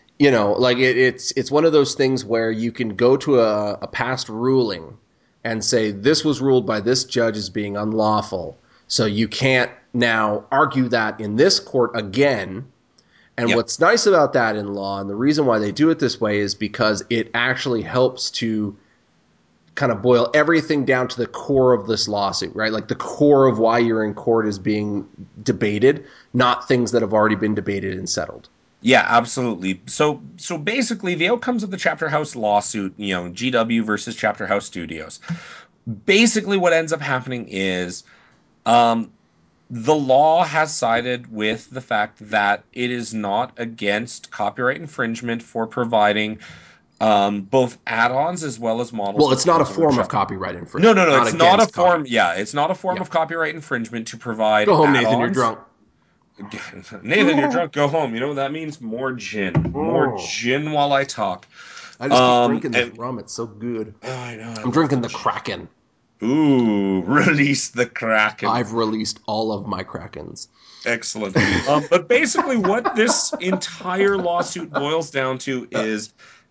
It's one of those things where you can go to a past ruling and say this was ruled by this judge as being unlawful, so you can't now argue that in this court again. And Yep. what's nice about that in law, and the reason why they do it this way, is because it actually helps to kind of boil everything down to the core of this lawsuit, right? Like the core of why you're in court is being debated, not things that have already been debated and settled. Yeah, absolutely. So basically the outcomes of the Chapter House lawsuit, GW versus Chapter House Studios. Basically what ends up happening is um the law has sided with the fact that it is not against copyright infringement for providing both add-ons as well as models Well, with it's not a Games form of Workshop. copyright No, no, infringement, no, not it's not a against form. copy. Yeah, it's not a form Yeah. of copyright infringement to Go provide home, Nathan. You're add-ons. drunk. Nathan, you're drunk. Go home. You know what that means? More gin. More Oh, gin while I talk. I just keep drinking this And rum. It's so good. oh, I know I I'm love the drinking the gin. Kraken. Ooh, release the Kraken. I've released all of my Krakens. Excellent. But basically, what this entire lawsuit boils down to is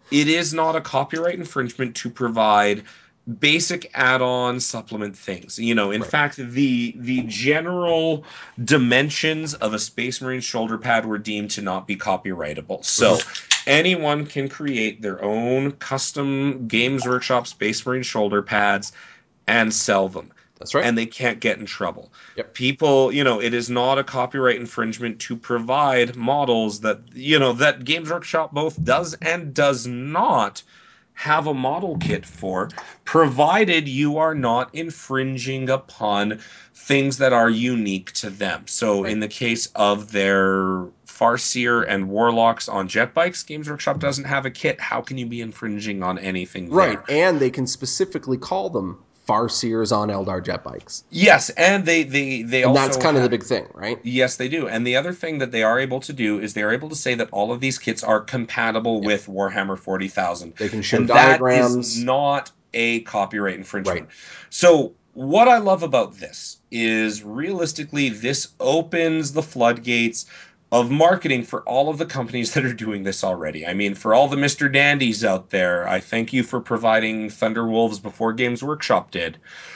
it is not a copyright infringement to provide basic add-on supplement things. In Right. fact, the general dimensions of a Space Marine shoulder pad were deemed to not be copyrightable. So Hmm. anyone can create their own custom Games Workshop Space Marine shoulder pads and sell them, That's right. and they can't get in trouble. Yep. People, it is not a copyright infringement to provide models that Games Workshop both does and does not have a model kit for, provided you are not infringing upon things that are unique to them. So Right. in the case of their Farseer and Warlocks on jet bikes, Games Workshop doesn't have a kit. How can you be infringing on anything Right. there? And they can specifically call them Farseers on Eldar jet bikes. Yes, and they And that's also kind of the have. big thing, right? Yes, they do. And the other thing that they are able to do is they're able to say that all of these kits are compatible Yep. with Warhammer 40,000. They can show And that is diagrams. not a copyright Right. infringement. So, what I love about this is realistically, this opens the floodgates of marketing for all of the companies that are doing this already. I mean, for all the Mr. Dandies out there, I thank you for providing Thunderwolves before Games Workshop did.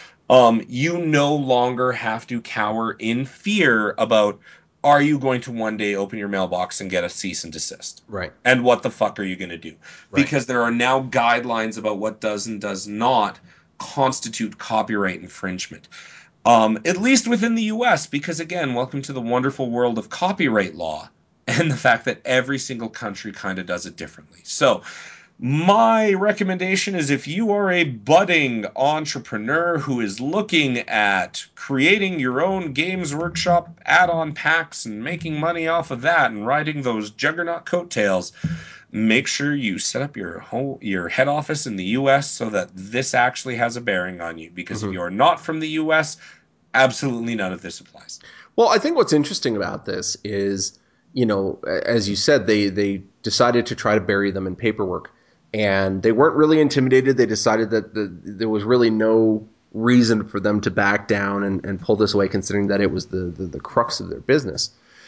You no longer have to cower in fear about, are you going to one day open your mailbox and get a cease and desist? Right. And what the fuck are you going to do? Right. Because there are now guidelines about what does and does not constitute copyright infringement. At least within the US, because again, welcome to the wonderful world of copyright law and the fact that every single country kind of does it differently. So, my recommendation is if you are a budding entrepreneur who is looking at creating your own Games Workshop add on packs and making money off of that and riding those juggernaut coattails, make sure you set up your head office in the US so that this actually has a bearing on you. Because if Hmm. you are not from the US, absolutely none of this applies. Well, I think what's interesting about this is, as you said, they decided to try to bury them in paperwork, and they weren't really intimidated. They decided that there was really no reason for them to back down and pull this away, considering that it was the crux of their business.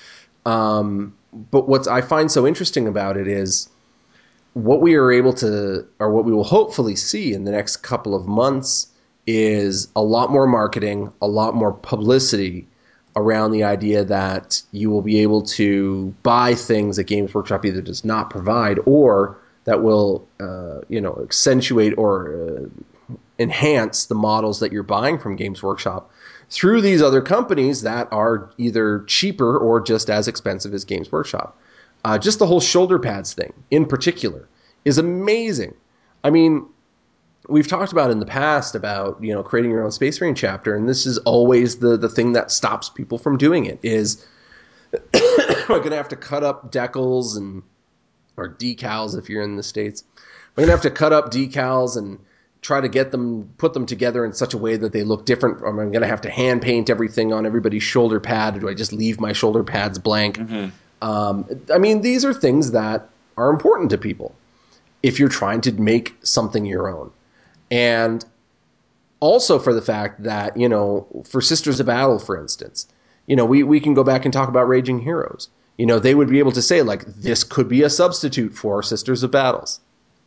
But what I find so interesting about it is what we are able to, or what we will hopefully see in the next couple of months, is a lot more marketing, a lot more publicity around the idea that you will be able to buy things that Games Workshop either does not provide or that will, accentuate or enhance the models that you're buying from Games Workshop through these other companies that are either cheaper or just as expensive as Games Workshop. Just the whole shoulder pads thing in particular is amazing. I mean, we've talked about in the past about creating your own Space Marine chapter, and this is always the thing that stops people from doing it is we're going to have to cut up decals and or decals if you're in the States. We're going to have to cut up decals and try to put them together in such a way that they look different. I'm going to have to hand paint everything on everybody's shoulder pad. Or do I just leave my shoulder pads blank? Mm-hmm. I mean, these are things that are important to people if you're trying to make something your own. And also for the fact that, for Sisters of Battle, for instance, we can go back and talk about Raging Heroes. They would be able to say, like, this could be a substitute for Sisters of Battles.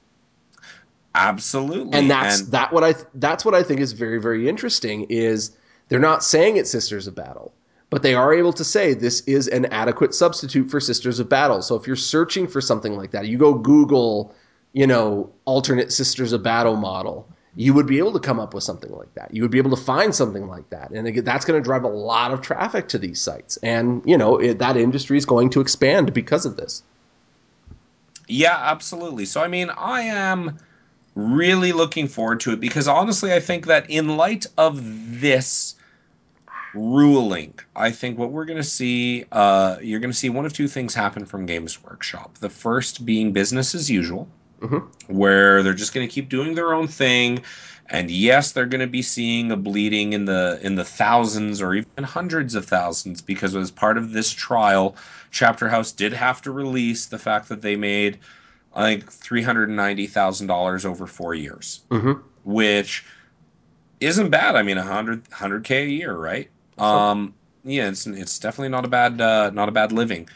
And Absolutely. And that's what I think is very, very interesting is they're not saying it's Sisters of Battle, but they are able to say this is an adequate substitute for Sisters of Battle. So if you're searching for something like that, you go Google, alternate Sisters of Battle model, you would be able to come up with something like that. You would be able to find something like that. And again, that's going to drive a lot of traffic to these sites. And, that industry is going to expand because of this. yeah, absolutely. So, I mean, I am really looking forward to it because honestly, I think that in light of this ruling, I think what we're going to see, you're going to see one of two things happen from Games Workshop. The first being business as usual, Hmm. where they're just going to keep doing their own thing. And yes, they're going to be seeing a bleeding in the thousands or even hundreds of thousands because as part of this trial, Chapter House did have to release the fact that they made like $390,000 over 4 years, Hmm. which isn't bad. I mean, 100K a year, right? That's something. Yeah, it's definitely not a bad living.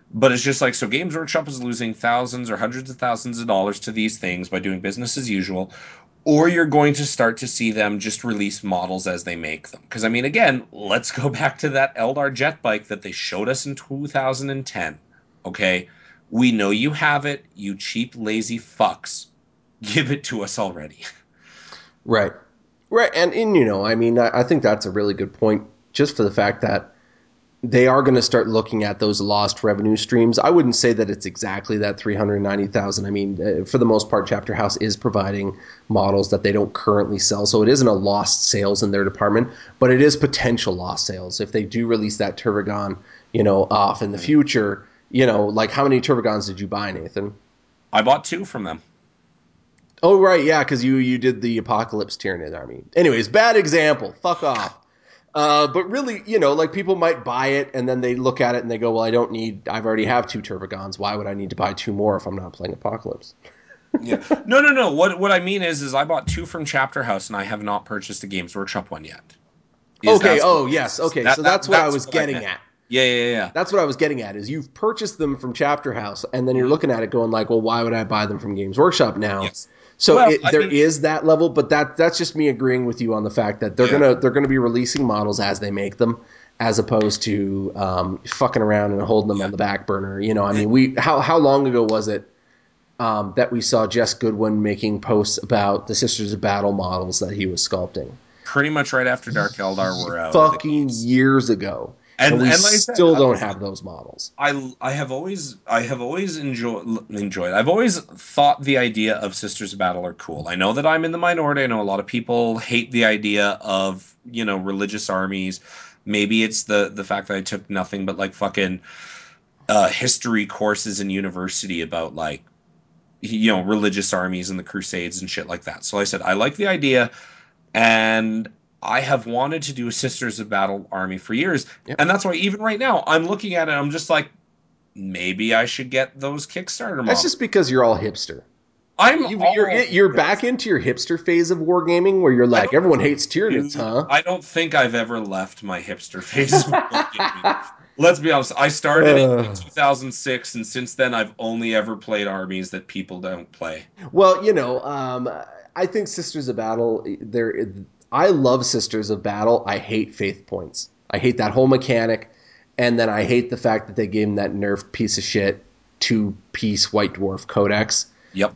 But it's just like, so Games Workshop is losing thousands or hundreds of thousands of dollars to these things by doing business as usual, or you're going to start to see them just release models as they make them. Because, I mean, again, let's go back to that Eldar jet bike that they showed us in 2010. Okay? We know you have it, you cheap, lazy fucks. Give it to us already. Right. Right. And you know, I mean, I think that's a really good point just for the fact that they are going to start looking at those lost revenue streams. I wouldn't say that it's exactly that 390,000. I mean, for the most part, Chapter House is providing models that they don't currently sell. So it isn't a lost sales in their department, but it is potential lost sales. If they do release that Turbogon, you know, off in the future, you know, like how many Turbogons did you buy, Nathan? I bought 2 from them. Oh, right. Yeah. Because you did the Apocalypse Tyranid army. Anyways, bad example. Fuck off. But really, you know, like people might buy it and then they look at it and they go, well, I've already have 2 Turbogons. Why would I need to buy 2 more if I'm not playing Apocalypse? Yeah. No. What I mean is I bought 2 from Chapter House and I have not purchased a Games Workshop one yet. Okay. Oh, yes. Okay. So that's what I That's was what I getting meant. at. Yeah. That's what I was getting at is you've purchased them from Chapter House and then you're Mhm. looking at it going like, well, why would I buy them from Games Workshop now? Yes. So Well, I there mean, is that level, but that's just me agreeing with you on the fact that yeah. they're gonna be releasing models as they make them, as opposed to fucking around and holding them Yeah. on the back burner. You know, I mean, how long ago was it that we saw Jess Goodwin making posts about the Sisters of Battle models that he was sculpting? Pretty much right after Dark Eldar were out of the Fucking games. years ago, and we And like I said, still don't have those models. I have always enjoyed. I've always thought the idea of Sisters of Battle are cool. I know that I'm in the minority. I know a lot of people hate the idea of, you know, religious armies. Maybe it's the fact that I took nothing but like fucking history courses in university about like, you know, religious armies and the Crusades and shit like that. So I said I like the idea, and I have wanted to do a Sisters of Battle army for years, Yep. and that's why even right now I'm looking at it. I'm just like, maybe I should get those Kickstarter That's models. just because you're all hipster. I'm all You're back into your hipster phase of wargaming where you're I like don't, everyone hates Tyranids, dude. huh? I don't think I've ever left my hipster phase of wargaming. Let's be honest. I started it in Uh, 2006, and since then I've only ever played armies that people don't play. well, you know, I think Sisters of Battle. I love Sisters of Battle. I hate Faith Points. I hate that whole mechanic, and then I hate the fact that they gave him that nerf piece of shit 2-piece White Dwarf Codex. Yep.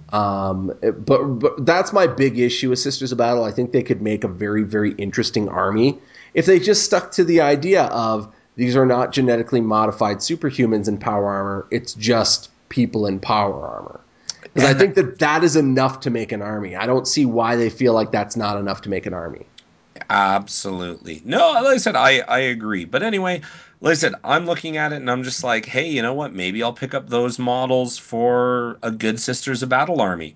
But that's my big issue with Sisters of Battle. I think they could make a very, very interesting army if they just stuck to the idea of these are not genetically modified superhumans in power armor. It's just people in power armor. Because I And think that is enough to make an army. I don't see why they feel like that's not enough to make an army. absolutely. No, like I said, I agree. But anyway, like I said, I'm looking at it and I'm just like, hey, you know what? Maybe I'll pick up those models for a good Sisters of Battle army.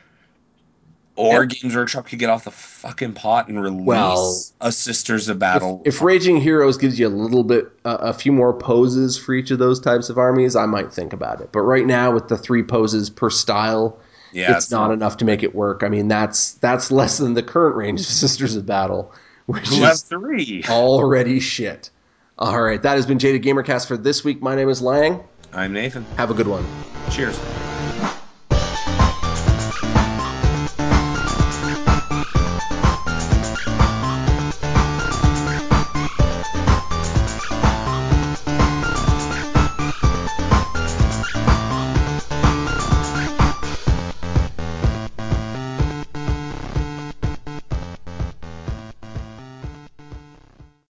Or Yep. Games Workshop could get off the fucking pot and Well, release a Sisters of if Battle if army. Raging Heroes gives you a little bit, a few more poses for each of those types of armies, I might think about it. But right now, with the 3 poses per style, Yeah, it's it's not not enough to make it work. I mean, that's less than the current range of Sisters of Battle, which Left is 3. already shit. All right, that has been Jaded Gamercast for this week. My name is Lang. I'm Nathan. Have a good one. Cheers.